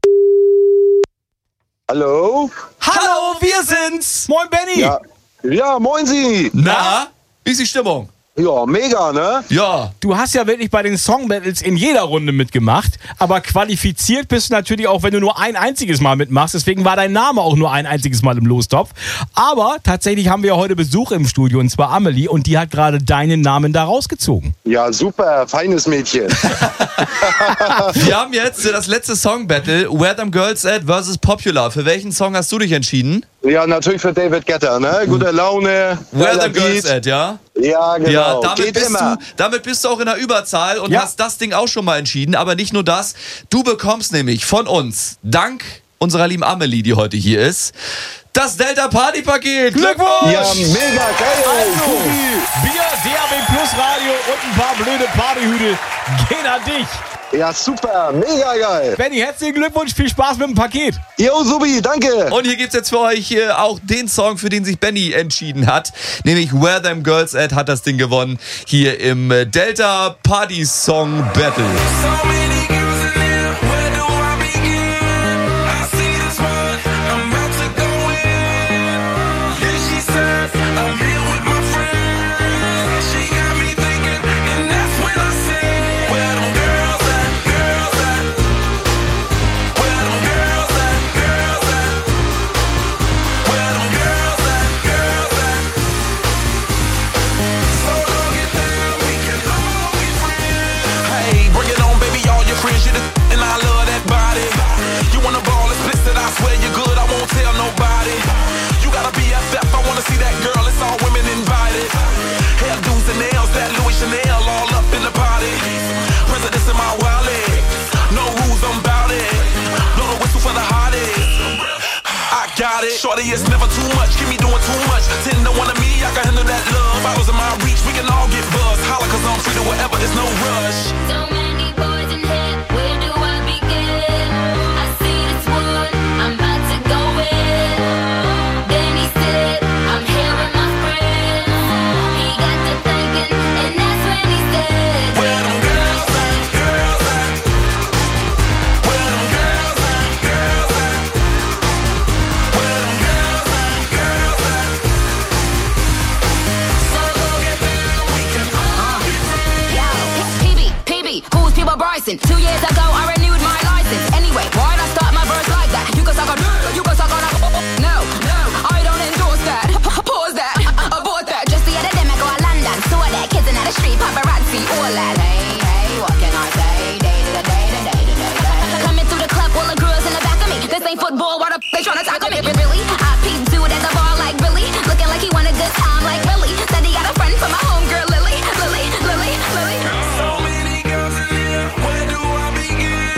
Hallo? Hallo, wir sind's. Moin, Benny. Ja, ja moin Sie. Na, wie ist die Stimmung? Ja, mega, ne? Ja. Du hast ja wirklich bei den Song Battles in jeder Runde mitgemacht, aber qualifiziert bist du natürlich auch, wenn du nur ein einziges Mal mitmachst. Deswegen war dein Name auch nur ein einziges Mal im Lostopf. Aber tatsächlich haben wir heute Besuch im Studio, und zwar Amelie, und die hat gerade deinen Namen da rausgezogen. Ja, super, feines Mädchen. Wir haben jetzt das letzte Song-Battle, Where Them Girls At versus Popular. Für welchen Song hast du dich entschieden? Ja, natürlich für David Guetta, ne? Gute Laune. Where geiler Them Girls Beat. At, ja? Ja, genau. Ja, damit Geht bist, immer. du, damit bist du auch in der Überzahl und Ja. hast das Ding auch schon mal entschieden. Aber nicht nur das, du bekommst nämlich von uns, dank unserer lieben Amelie, die heute hier ist, das Delta Party Paket. Glückwunsch! Ja, mega geil. Also, Bier, D R B Plus Radio und ein paar blöde Partyhüte gehen an dich. Ja, super, mega geil. Benny, herzlichen Glückwunsch, viel Spaß mit dem Paket. Jo, Subi, danke. Und hier gibt's jetzt für euch äh, auch den Song, für den sich Benny entschieden hat. Nämlich Where Them Girls At hat das Ding gewonnen. Hier im äh, Delta Party Song Battle. Hey, bring it on, baby, all your friends, you the and I love that body. You wanna ball explicit, I swear you're good, I won't tell nobody. You gotta be F F, I wanna see that girl, it's all women invited. Hairdos and nails, that Louis Chanel, all up in the party. Presidents in my wallet, no rules, I'm bout it. Blow the whistle for the hottest. I got it. Shorty, it's never too much. Keep me doing too much. Ten to one of me, I can handle that love. Bottles in my reach, we can all get buzzed. Holla, cause I'm free to whatever, there's no rush. So many boys in here, where do I begin? I see this one, I'm about to go in. Then he said, I'm here with my friends. He got to thinking, and that's when he said, Where them girls at, girls at? Where them girls at, girls at? Where them girls at, girls at? So go get down, we can all get P B, P B, who's People Bryson? Two years ago, I renewed my license. Anyway, why'd I start my verse like that? You can suck on, you can suck on a. No, no, I don't endorse that. Pause that, abort that. Just the other day, I go to London. Saw that kids in the street, paparazzi, all that. Hey, hey, what can I say? Day to the day to day to day. day. Coming through the club, all the girls in the back of me. This ain't football, why the they tryna tackle me? Really? I peeped dude at the bar like Billy, looking like he want a good time like Billy. Said he got a friend from my homegirl Lily, Lily, Lily, Lily. So many girls in here, where do I begin?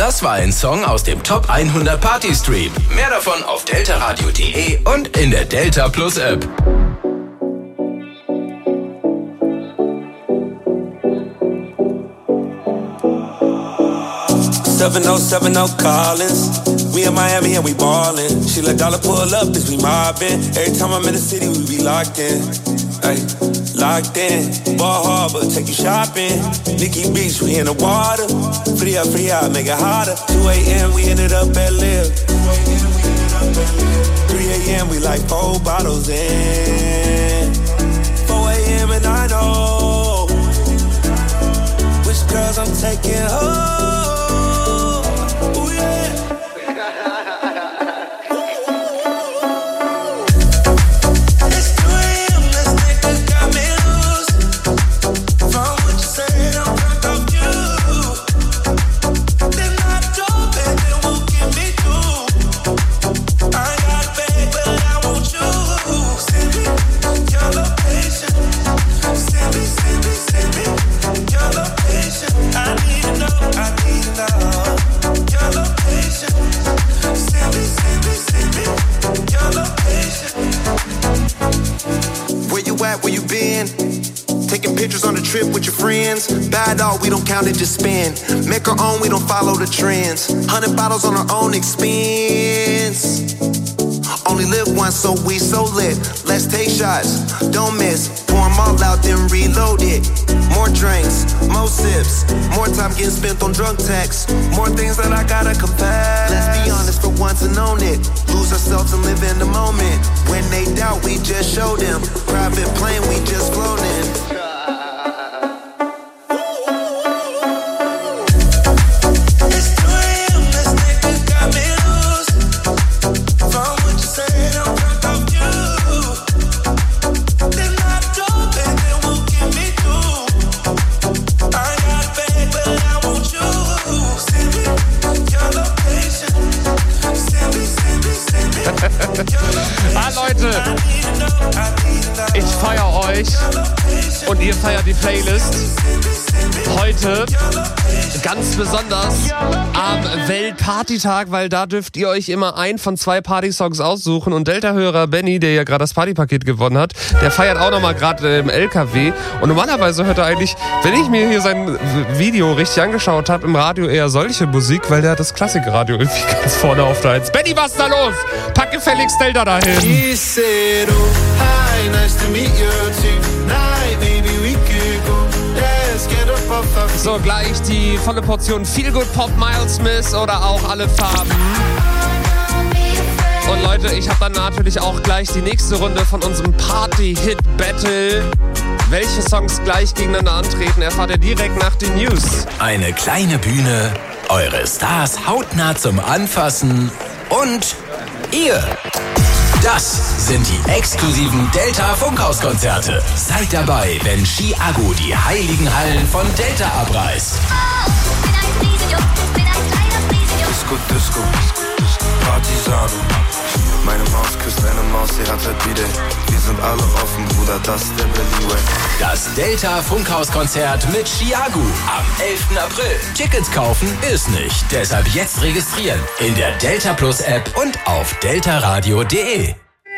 Das war ein Song aus dem Top hundert Party Stream. Mehr davon auf deltaradio punkt de und in der Delta Plus App. seven oh seven oh Collins. We in Miami and we ballin'. She let dollar pull up, this we mobbin'. Every time I'm in the city, we be locked in. Ay, locked in. Ball Harbor, take you shopping. Nikki Beach, we in the water. Free up, free out, make it hotter. two a.m. we ended up at Live. three a.m. we like four bottles in. four a.m. and I know which girls I'm taking home. Trip with your friends, bad dog, we don't count it, just spend. Make our own, we don't follow the trends. Hundred bottles on our own expense. Only live once, so we so lit. Let's take shots, don't miss. Pour them all out, then reload it. More drinks, more sips. More time getting spent on drunk texts. More things that I gotta confess. Let's be honest for once and own it. Lose ourselves and live in the moment. When they doubt, we just show them. Private plane, we just flown in. Ah, Leute, ich feier euch und ihr feiert die Playlist. Heute ganz besonders am Weltpartytag, weil da dürft ihr euch immer einen von zwei Partysongs aussuchen. Und Delta-Hörer Benny, der ja gerade das Partypaket gewonnen hat, der feiert auch nochmal gerade im L K W. Und normalerweise hört er eigentlich, wenn ich mir hier sein Video richtig angeschaut habe, im Radio eher solche Musik, weil der hat das Klassikradio irgendwie ganz vorne auf der Eins. Benny, was ist da los? Pack gefälligst Delta dahin. He said, oh, hi, nice to meet you tonight. Maybe we could go. Let's get up off our feet. So, gleich die volle Portion Feel Good Pop, Miles Smith oder auch Alle Farben. Und Leute, ich habe dann natürlich auch gleich die nächste Runde von unserem Party-Hit-Battle. Welche Songs gleich gegeneinander antreten, erfahrt ihr direkt nach den News. Eine kleine Bühne, eure Stars hautnah zum Anfassen und ihr. Das sind die exklusiven Delta-Funkhaus-Konzerte. Seid dabei, wenn Chiago die heiligen Hallen von Delta abreißt. Disco, Disco, Partisan. Meine Maus küsst eine Maus, sie hat halt wieder. Wir sind alle offen, Bruder, das ist der Berlin Way. Das Delta-Funkhaus-Konzert mit Chiago am elften April. Tickets kaufen ist nicht, deshalb jetzt registrieren in der Delta Plus App und auf deltaradio punkt de.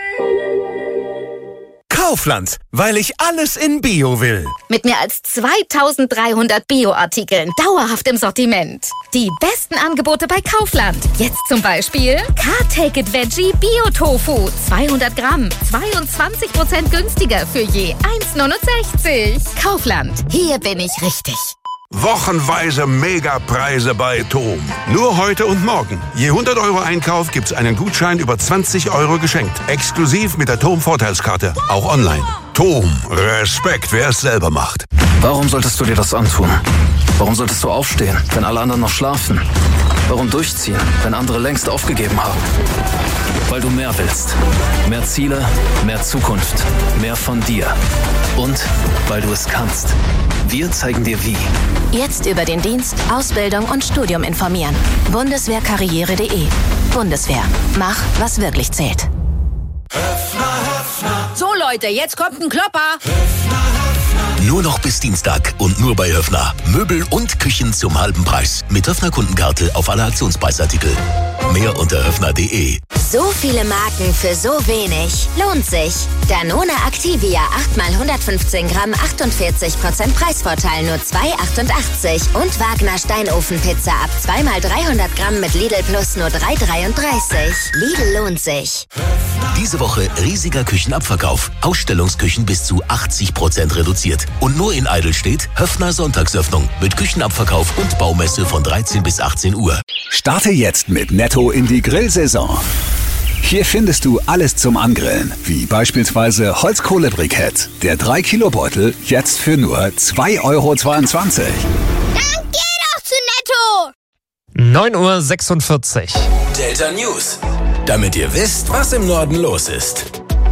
Kaufland, weil ich alles in Bio will. Mit mehr als zweitausenddreihundert Bio-Artikeln dauerhaft im Sortiment. Die besten Angebote bei Kaufland. Jetzt zum Beispiel Car-Take-It Veggie Bio-Tofu. zweihundert Gramm, zweiundzwanzig Prozent günstiger für je eins neunundsechzig. Kaufland, hier bin ich richtig. Wochenweise Megapreise bei TOM. Nur heute und morgen. Je hundert Euro Einkauf gibt's einen Gutschein über zwanzig Euro geschenkt. Exklusiv mit der TOM-Vorteilskarte. Auch online. TOM. Respekt, wer es selber macht. Warum solltest du dir das antun? Warum solltest du aufstehen, wenn alle anderen noch schlafen? Warum durchziehen, wenn andere längst aufgegeben haben? Weil du mehr willst. Mehr Ziele, mehr Zukunft, mehr von dir. Und weil du es kannst. Wir zeigen dir wie. Jetzt über den Dienst, Ausbildung und Studium informieren. Bundeswehrkarriere punkt de. Bundeswehr. Mach, was wirklich zählt. So Leute, jetzt kommt ein Klopper. Nur noch bis Dienstag und nur bei Höffner. Möbel und Küchen zum halben Preis. Mit Höffner Kundenkarte auf alle Aktionspreisartikel. Mehr unter höffner punkt de. So viele Marken für so wenig. Lohnt sich. Danone Activia acht mal hundertfünfzehn Gramm, achtundvierzig Prozent Preisvorteil, nur zwei achtundachtzig. Und Wagner Steinofenpizza ab zwei mal dreihundert Gramm mit Lidl Plus nur drei dreiunddreißig. Lidl lohnt sich. Diese Woche riesiger Küchenabverkauf. Ausstellungsküchen bis zu achtzig Prozent reduziert. Und nur in Eidelstedt Höffner Sonntagsöffnung mit Küchenabverkauf und Baumesse von dreizehn bis achtzehn Uhr. Starte jetzt mit Netto in die Grillsaison. Hier findest du alles zum Angrillen, wie beispielsweise Holzkohlebrikett. Der drei Kilo Beutel jetzt für nur zwei Euro zweiundzwanzig. Dann geh doch zu Netto! neun Uhr sechsundvierzig. Delta News. Damit ihr wisst, was im Norden los ist.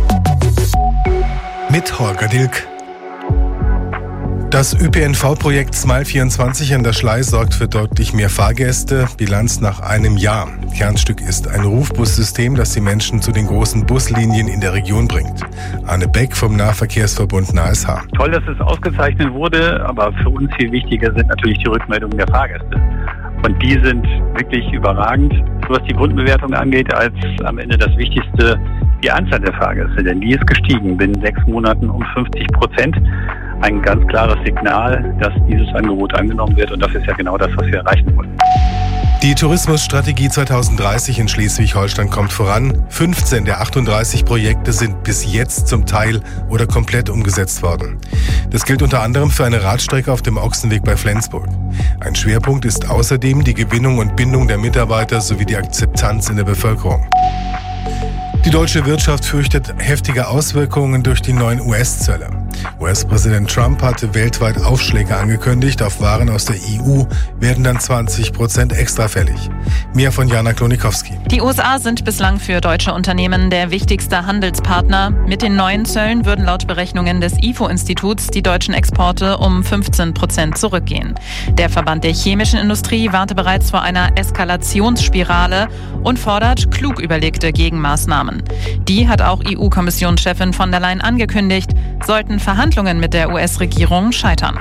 Mit Holger Dilk. Das Ö P N V-Projekt Smile vierundzwanzig an der Schlei sorgt für deutlich mehr Fahrgäste. Bilanz nach einem Jahr. Kernstück ist ein Rufbussystem, das die Menschen zu den großen Buslinien in der Region bringt. Arne Beck vom Nahverkehrsverbund N A S H. Toll, dass es ausgezeichnet wurde, aber für uns viel wichtiger sind natürlich die Rückmeldungen der Fahrgäste. Und die sind wirklich überragend, was die Grundbewertung angeht, als am Ende das Wichtigste die Anzahl der Fahrgäste. Denn die ist gestiegen binnen sechs Monaten um fünfzig Prozent. Ein ganz klares Signal, dass dieses Angebot angenommen wird. Und das ist ja genau das, was wir erreichen wollen. Die Tourismusstrategie zweitausenddreißig in Schleswig-Holstein kommt voran. fünfzehn der achtunddreißig Projekte sind bis jetzt zum Teil oder komplett umgesetzt worden. Das gilt unter anderem für eine Radstrecke auf dem Ochsenweg bei Flensburg. Ein Schwerpunkt ist außerdem die Gewinnung und Bindung der Mitarbeiter sowie die Akzeptanz in der Bevölkerung. Die deutsche Wirtschaft fürchtet heftige Auswirkungen durch die neuen U S-Zölle. U S-Präsident Trump hatte weltweit Aufschläge angekündigt. Auf Waren aus der E U werden dann zwanzig Prozent extra fällig. Mehr von Jana Klonikowski. Die U S A sind bislang für deutsche Unternehmen der wichtigste Handelspartner. Mit den neuen Zöllen würden laut Berechnungen des I F O-Instituts die deutschen Exporte um fünfzehn Prozent zurückgehen. Der Verband der chemischen Industrie warnte bereits vor einer Eskalationsspirale und fordert klug überlegte Gegenmaßnahmen. Die hat auch E U-Kommissionschefin von der Leyen angekündigt, sollten Verhandlungen mit der U S-Regierung scheitern.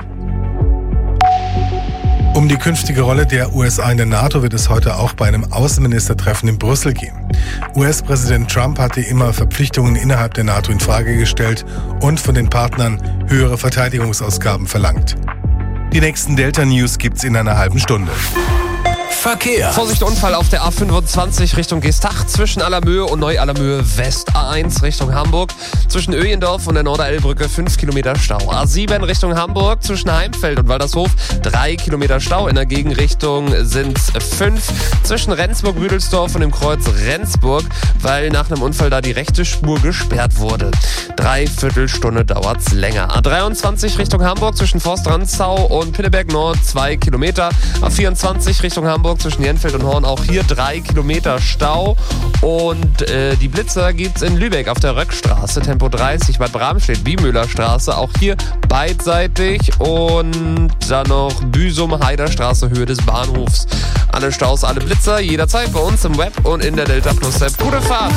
Um die künftige Rolle der U S A in der NATO wird es heute auch bei einem Außenministertreffen in Brüssel gehen. U S-Präsident Trump hatte immer Verpflichtungen innerhalb der NATO in Frage gestellt und von den Partnern höhere Verteidigungsausgaben verlangt. Die nächsten Delta-News gibt's in einer halben Stunde. Verkehr. Vorsicht, Unfall auf der A fünfundzwanzig Richtung Geestach zwischen Allermöhe und Neu-Allermöhe West. A eins Richtung Hamburg zwischen Öjendorf und der Norderelbrücke fünf Kilometer Stau. A sieben Richtung Hamburg zwischen Heimfeld und Waldershof drei Kilometer Stau. In der Gegenrichtung sind fünf zwischen Rendsburg-Büdelsdorf und dem Kreuz Rendsburg, weil nach einem Unfall da die rechte Spur gesperrt wurde. Dreiviertelstunde dauert's länger. A dreiundzwanzig Richtung Hamburg zwischen Forst-Rantzau und Pinneberg Nord zwei Kilometer. A vierundzwanzig Richtung Hamburg zwischen Jenfeld und Horn auch hier drei Kilometer Stau. Und äh, die Blitzer gibt's in Lübeck auf der Röckstraße, Tempo dreißig, Bad Bramstedt, Wiemüllerstraße, auch hier beidseitig. Und dann noch Büsum, Heiderstraße, Höhe des Bahnhofs. Alle Staus, alle Blitzer, jederzeit bei uns im Web und in der Delta Plus App. Gute Fahrt!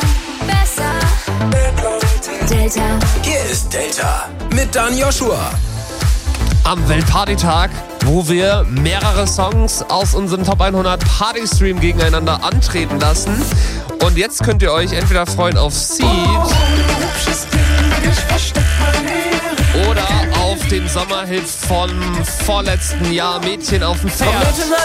Delta. Hier ist Delta mit Dan Joshua. Am Weltpartytag, wo wir mehrere Songs aus unserem Top hundert Partystream gegeneinander antreten lassen. Und jetzt könnt ihr euch entweder freuen auf Seed oder auf den Sommerhit vom vorletzten Jahr, Mädchen auf dem Pferd.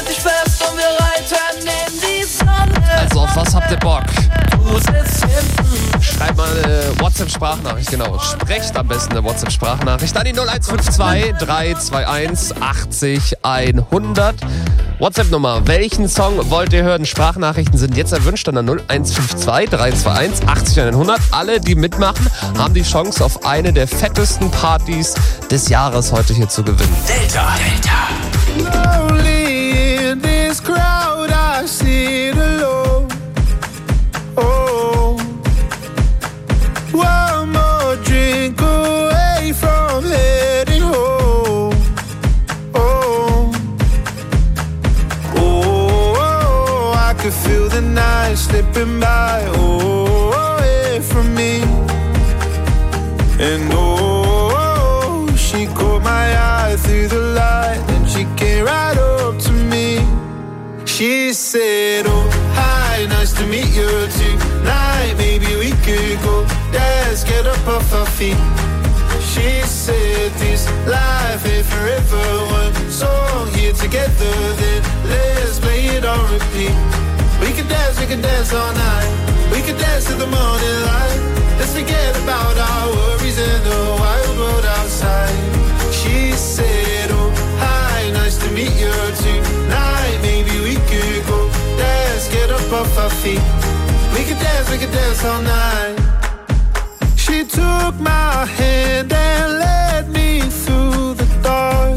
Also auf was habt ihr Bock? Schreibt mal eine WhatsApp-Sprachnachricht, genau. Sprecht am besten eine WhatsApp-Sprachnachricht an die null eins fünf zwei, drei zwei eins, achtzig, hundert. WhatsApp-Nummer. Welchen Song wollt ihr hören? Sprachnachrichten sind jetzt erwünscht an der null eins fünf zwei, drei zwei eins, achtzig, hundert. Alle, die mitmachen, haben die Chance auf eine der fettesten Partys des Jahres heute hier zu gewinnen. Delta. Delta. Lonely in this crowd, I sit alone. Oh, one more drink away from heading home. Oh, oh, I could feel the night slipping by. Oh, away from me, and oh, she goes. through the light, and she came right up to me. She said, oh, hi, nice to meet you tonight. Maybe we could go dance, get up off our feet. She said, this life ain't forever. One song here together, then let's play it on repeat. We could dance, we could dance all night. We could dance till the morning light. Let's forget about our worries and the wild world outside. She said, oh, hi, nice to meet you tonight. Maybe we could go dance, get up off our feet. We could dance, we could dance all night. She took my hand and led me through the dark.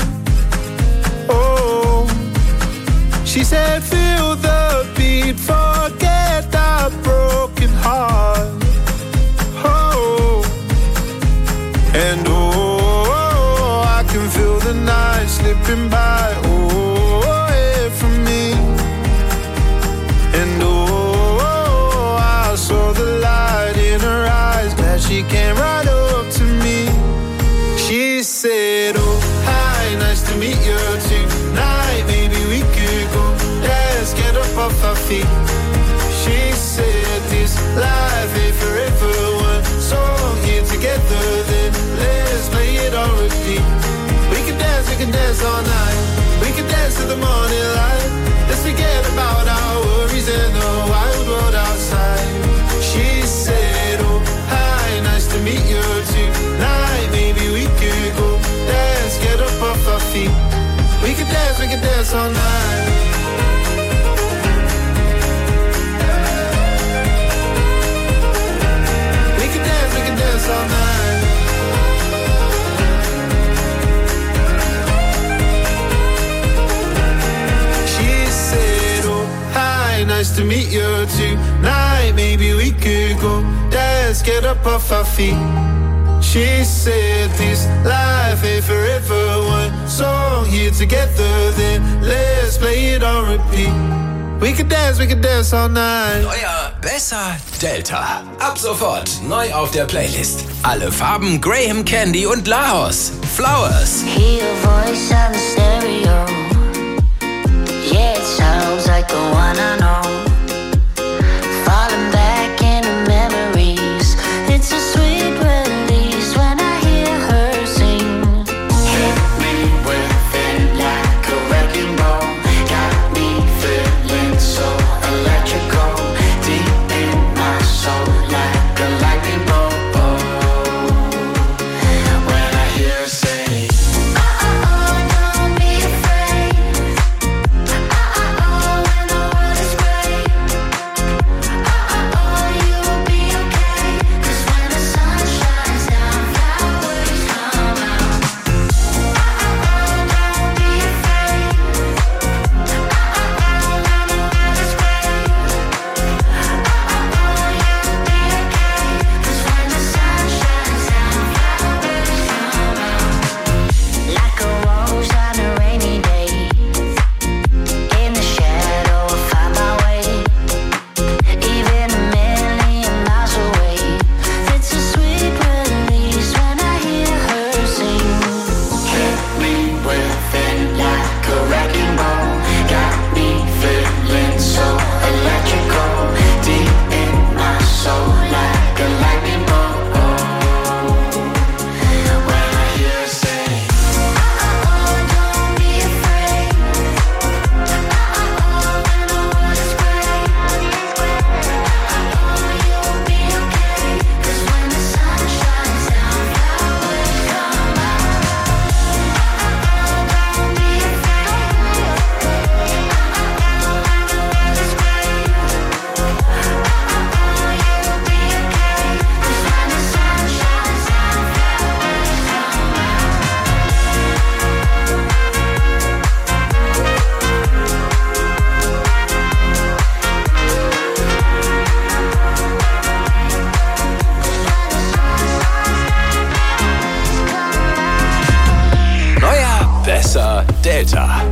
Oh, she said, feel the beat, forget the broken heart. Oh, and oh, I can feel the night slipping by. Oh, away from me. And oh, I saw the light in her eyes. Glad she came right up to me. She said, oh, hi, nice to meet you tonight. Maybe we could go dance, get up off our feet. She said, this life ain't forever. One song here together, then let's play it on repeat. We can dance, we can dance all night. We can dance till the morning light. Let's forget about our worries and the wild world outside. She said, oh, hi, nice to meet you tonight. Maybe we could go dance, get up off our feet. We can dance, we can dance all night. We can dance, we can dance all night. She said, oh, hi, nice to meet you tonight. Maybe we could go dance, get up off our feet. She said, this life ain't forever. One song here together, then let's play it on repeat. We can dance, we can dance all night. Neuer, besser, Delta. Ab sofort neu auf der Playlist. Alle Farben Graham Candy und Laos. Flowers. Hear a voice on the stereo. Yeah, it sounds like the one I know. Falling back into memories. It's a sweet release when I hear her sing. Hit me with it like a wrecking ball. Got me feeling so electrical. Deep in my soul like a lightning bolt. When I hear her say, uh-uh-oh, don't be afraid. Uh-uh-oh, when the world is gray. Uh-uh-oh, you'll be okay. 'Cause when the sun shines down, flowers come out. Uh-uh-oh, don't be afraid. Uh-uh-oh, when the world is gray. Uh-uh-oh, you'll be okay. 'Cause when the sun shines down, flowers come out. Like a rose on a rainy day. In the shadow, I find my way. Even a million miles away. It's a sweet release when I hear her sing. Hit me with it like a wrecking ball. Got me feeling so electrical. Deep in my soul like a lightning bolt. When I hear her say, uh-uh-oh, don't be afraid. Uh-uh-oh, when the world is gray. Uh-uh-oh, you'll be okay. 'Cause when the sun shines down, flowers come out. Uh-uh-oh, don't be afraid. Uh-uh-oh, when the world is gray. Uh-uh-oh, you'll be okay. 'Cause when the sun shines down, flowers come out. Neuer, besser, Delta.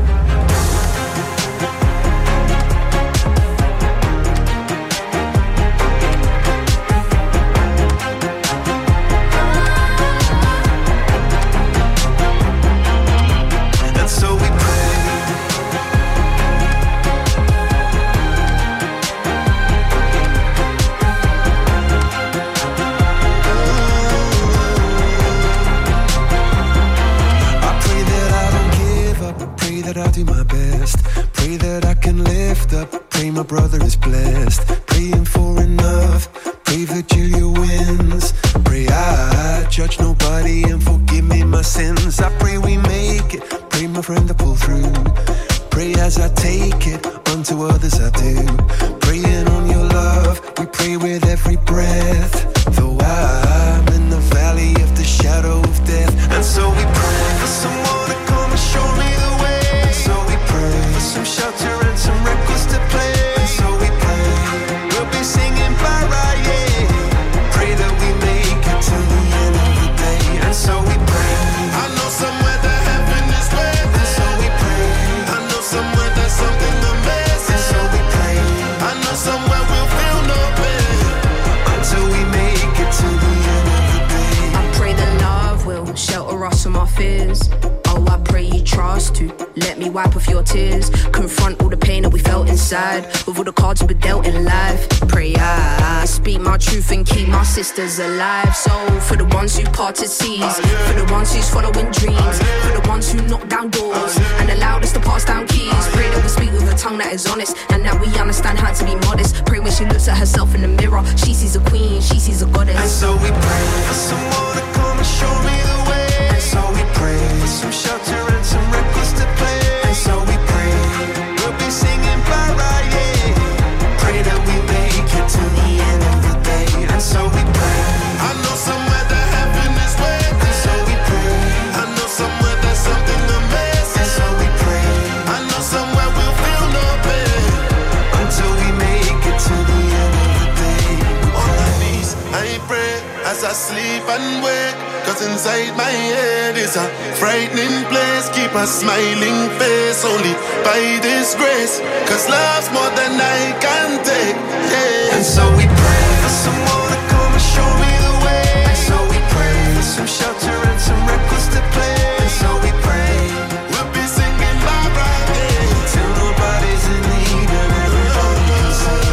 that I'll do my best. Pray that I can lift up. Pray my brother is blessed. Praying for enough. Pray Virgilia wins. Pray I judge nobody and forgive me my sins. I pray we make it. Pray my friend to pull through. Pray as I take it, unto others I do. Praying on your love, we pray with every breath. Though I'm in the valley of the shadow of death. And so we pray for someone to come and show me the way. And so we pray for some shelter and some records to play. And so we pray, we'll be singing bye right, yeah. Pray that we make it to the end of the day. And so we pray, I know somewhere that heaven is waiting. And so we pray, I know somewhere there's something amazing. And so we pray, I know somewhere we'll feel no pain until we make it to the end of the day. I pray that love will shelter us from our fears. Oh, I pray you trust to let me wipe off your tears. Confront all the pain that we felt inside with all the cards we were dealt in life. Pray I speak my truth and keep my sisters alive. So for the ones who parted seas, for the ones who's following dreams, for the ones who knock down doors and allowed us to pass down keys. Pray that we speak with a tongue that is honest and that we understand how to be modest. Pray when she looks at herself in the mirror, she sees a queen, she sees a goddess. And so we pray for someone to come and show me the way. And so we pray for some shelter and some records to play. And so we pray, we'll be singing bye right, yeah. Pray that we make it to the end of the day. And so we pray, I know somewhere that heaven is waiting. And so we pray, I know somewhere there's something amazing. And so we pray, I know somewhere we'll feel no pain until we make it to the end of the day. On my knees, I pray as I sleep and wake. Cause inside my head is a frightening place. Keep a smiling face only by this grace. Cause love's more than I can take, yeah. And so we pray for someone to come and show me the way. And so we pray for some shelter and some records to play. And so we pray, we'll be singing bye right, yeah. Till nobody's in need and everybody can sing.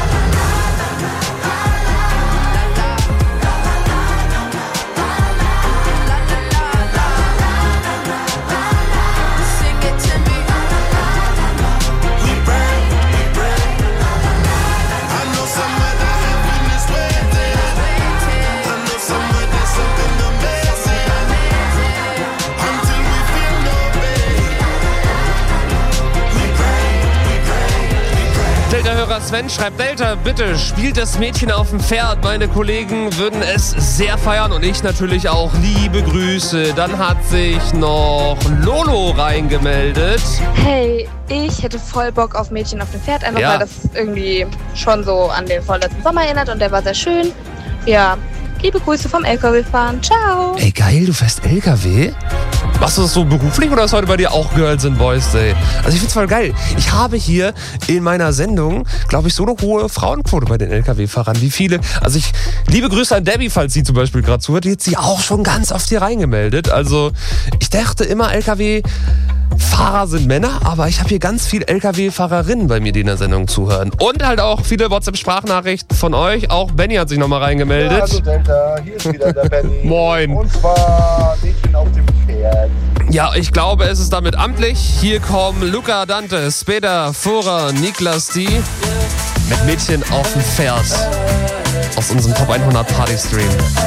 Delta-Hörer Sven schreibt: Delta, bitte spielt das Mädchen auf dem Pferd. Meine Kollegen würden es sehr feiern und ich natürlich auch. Liebe Grüße. Dann hat sich noch Lolo reingemeldet. Hey, ich hätte voll Bock auf Mädchen auf dem Pferd, einfach Ja. weil das irgendwie schon so an den vorletzten Sommer erinnert und der war sehr schön. Ja, liebe Grüße vom L K W-Fahren. Ciao. Ey, geil, du fährst L K W? Machst du das so beruflich oder ist heute bei dir auch Girls and Boys Day? Also ich find's voll geil. Ich habe hier in meiner Sendung, glaube ich, so eine hohe Frauenquote bei den L K W-Fahrern. Wie viele? Also ich, liebe Grüße an Debbie, falls sie zum Beispiel gerade zuhört. Die hat sich auch schon ganz oft hier reingemeldet. Also ich dachte immer, L K W-Fahrer sind Männer, aber ich habe hier ganz viele L K W-Fahrerinnen bei mir, die in der Sendung zuhören. Und halt auch viele WhatsApp-Sprachnachrichten von euch. Auch Benny hat sich nochmal reingemeldet. Ja, hallo Delta, hier ist wieder der Benny. Moin. Und zwar Mädchen auf dem Pferd. Ja, ich glaube, es ist damit amtlich. Hier kommen Luca Dantes, Peter Fura, Niklas D. mit Mädchen auf dem Pferd aus unserem Top hundert Party Stream.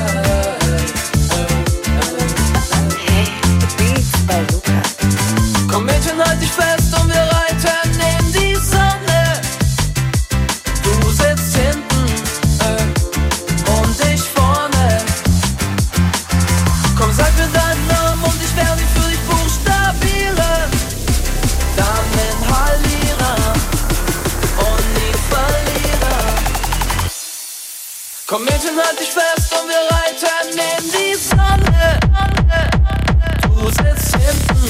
Komm Mädchen, halt dich fest und wir reiten in die Sonne. Du sitzt hinten äh, und ich vorne. Komm, sag mir deinen Namen und ich werde ihn für dich buchstabieren. Dann inhalieren und nie verlieren. Komm Mädchen, halt dich fest und wir reiten in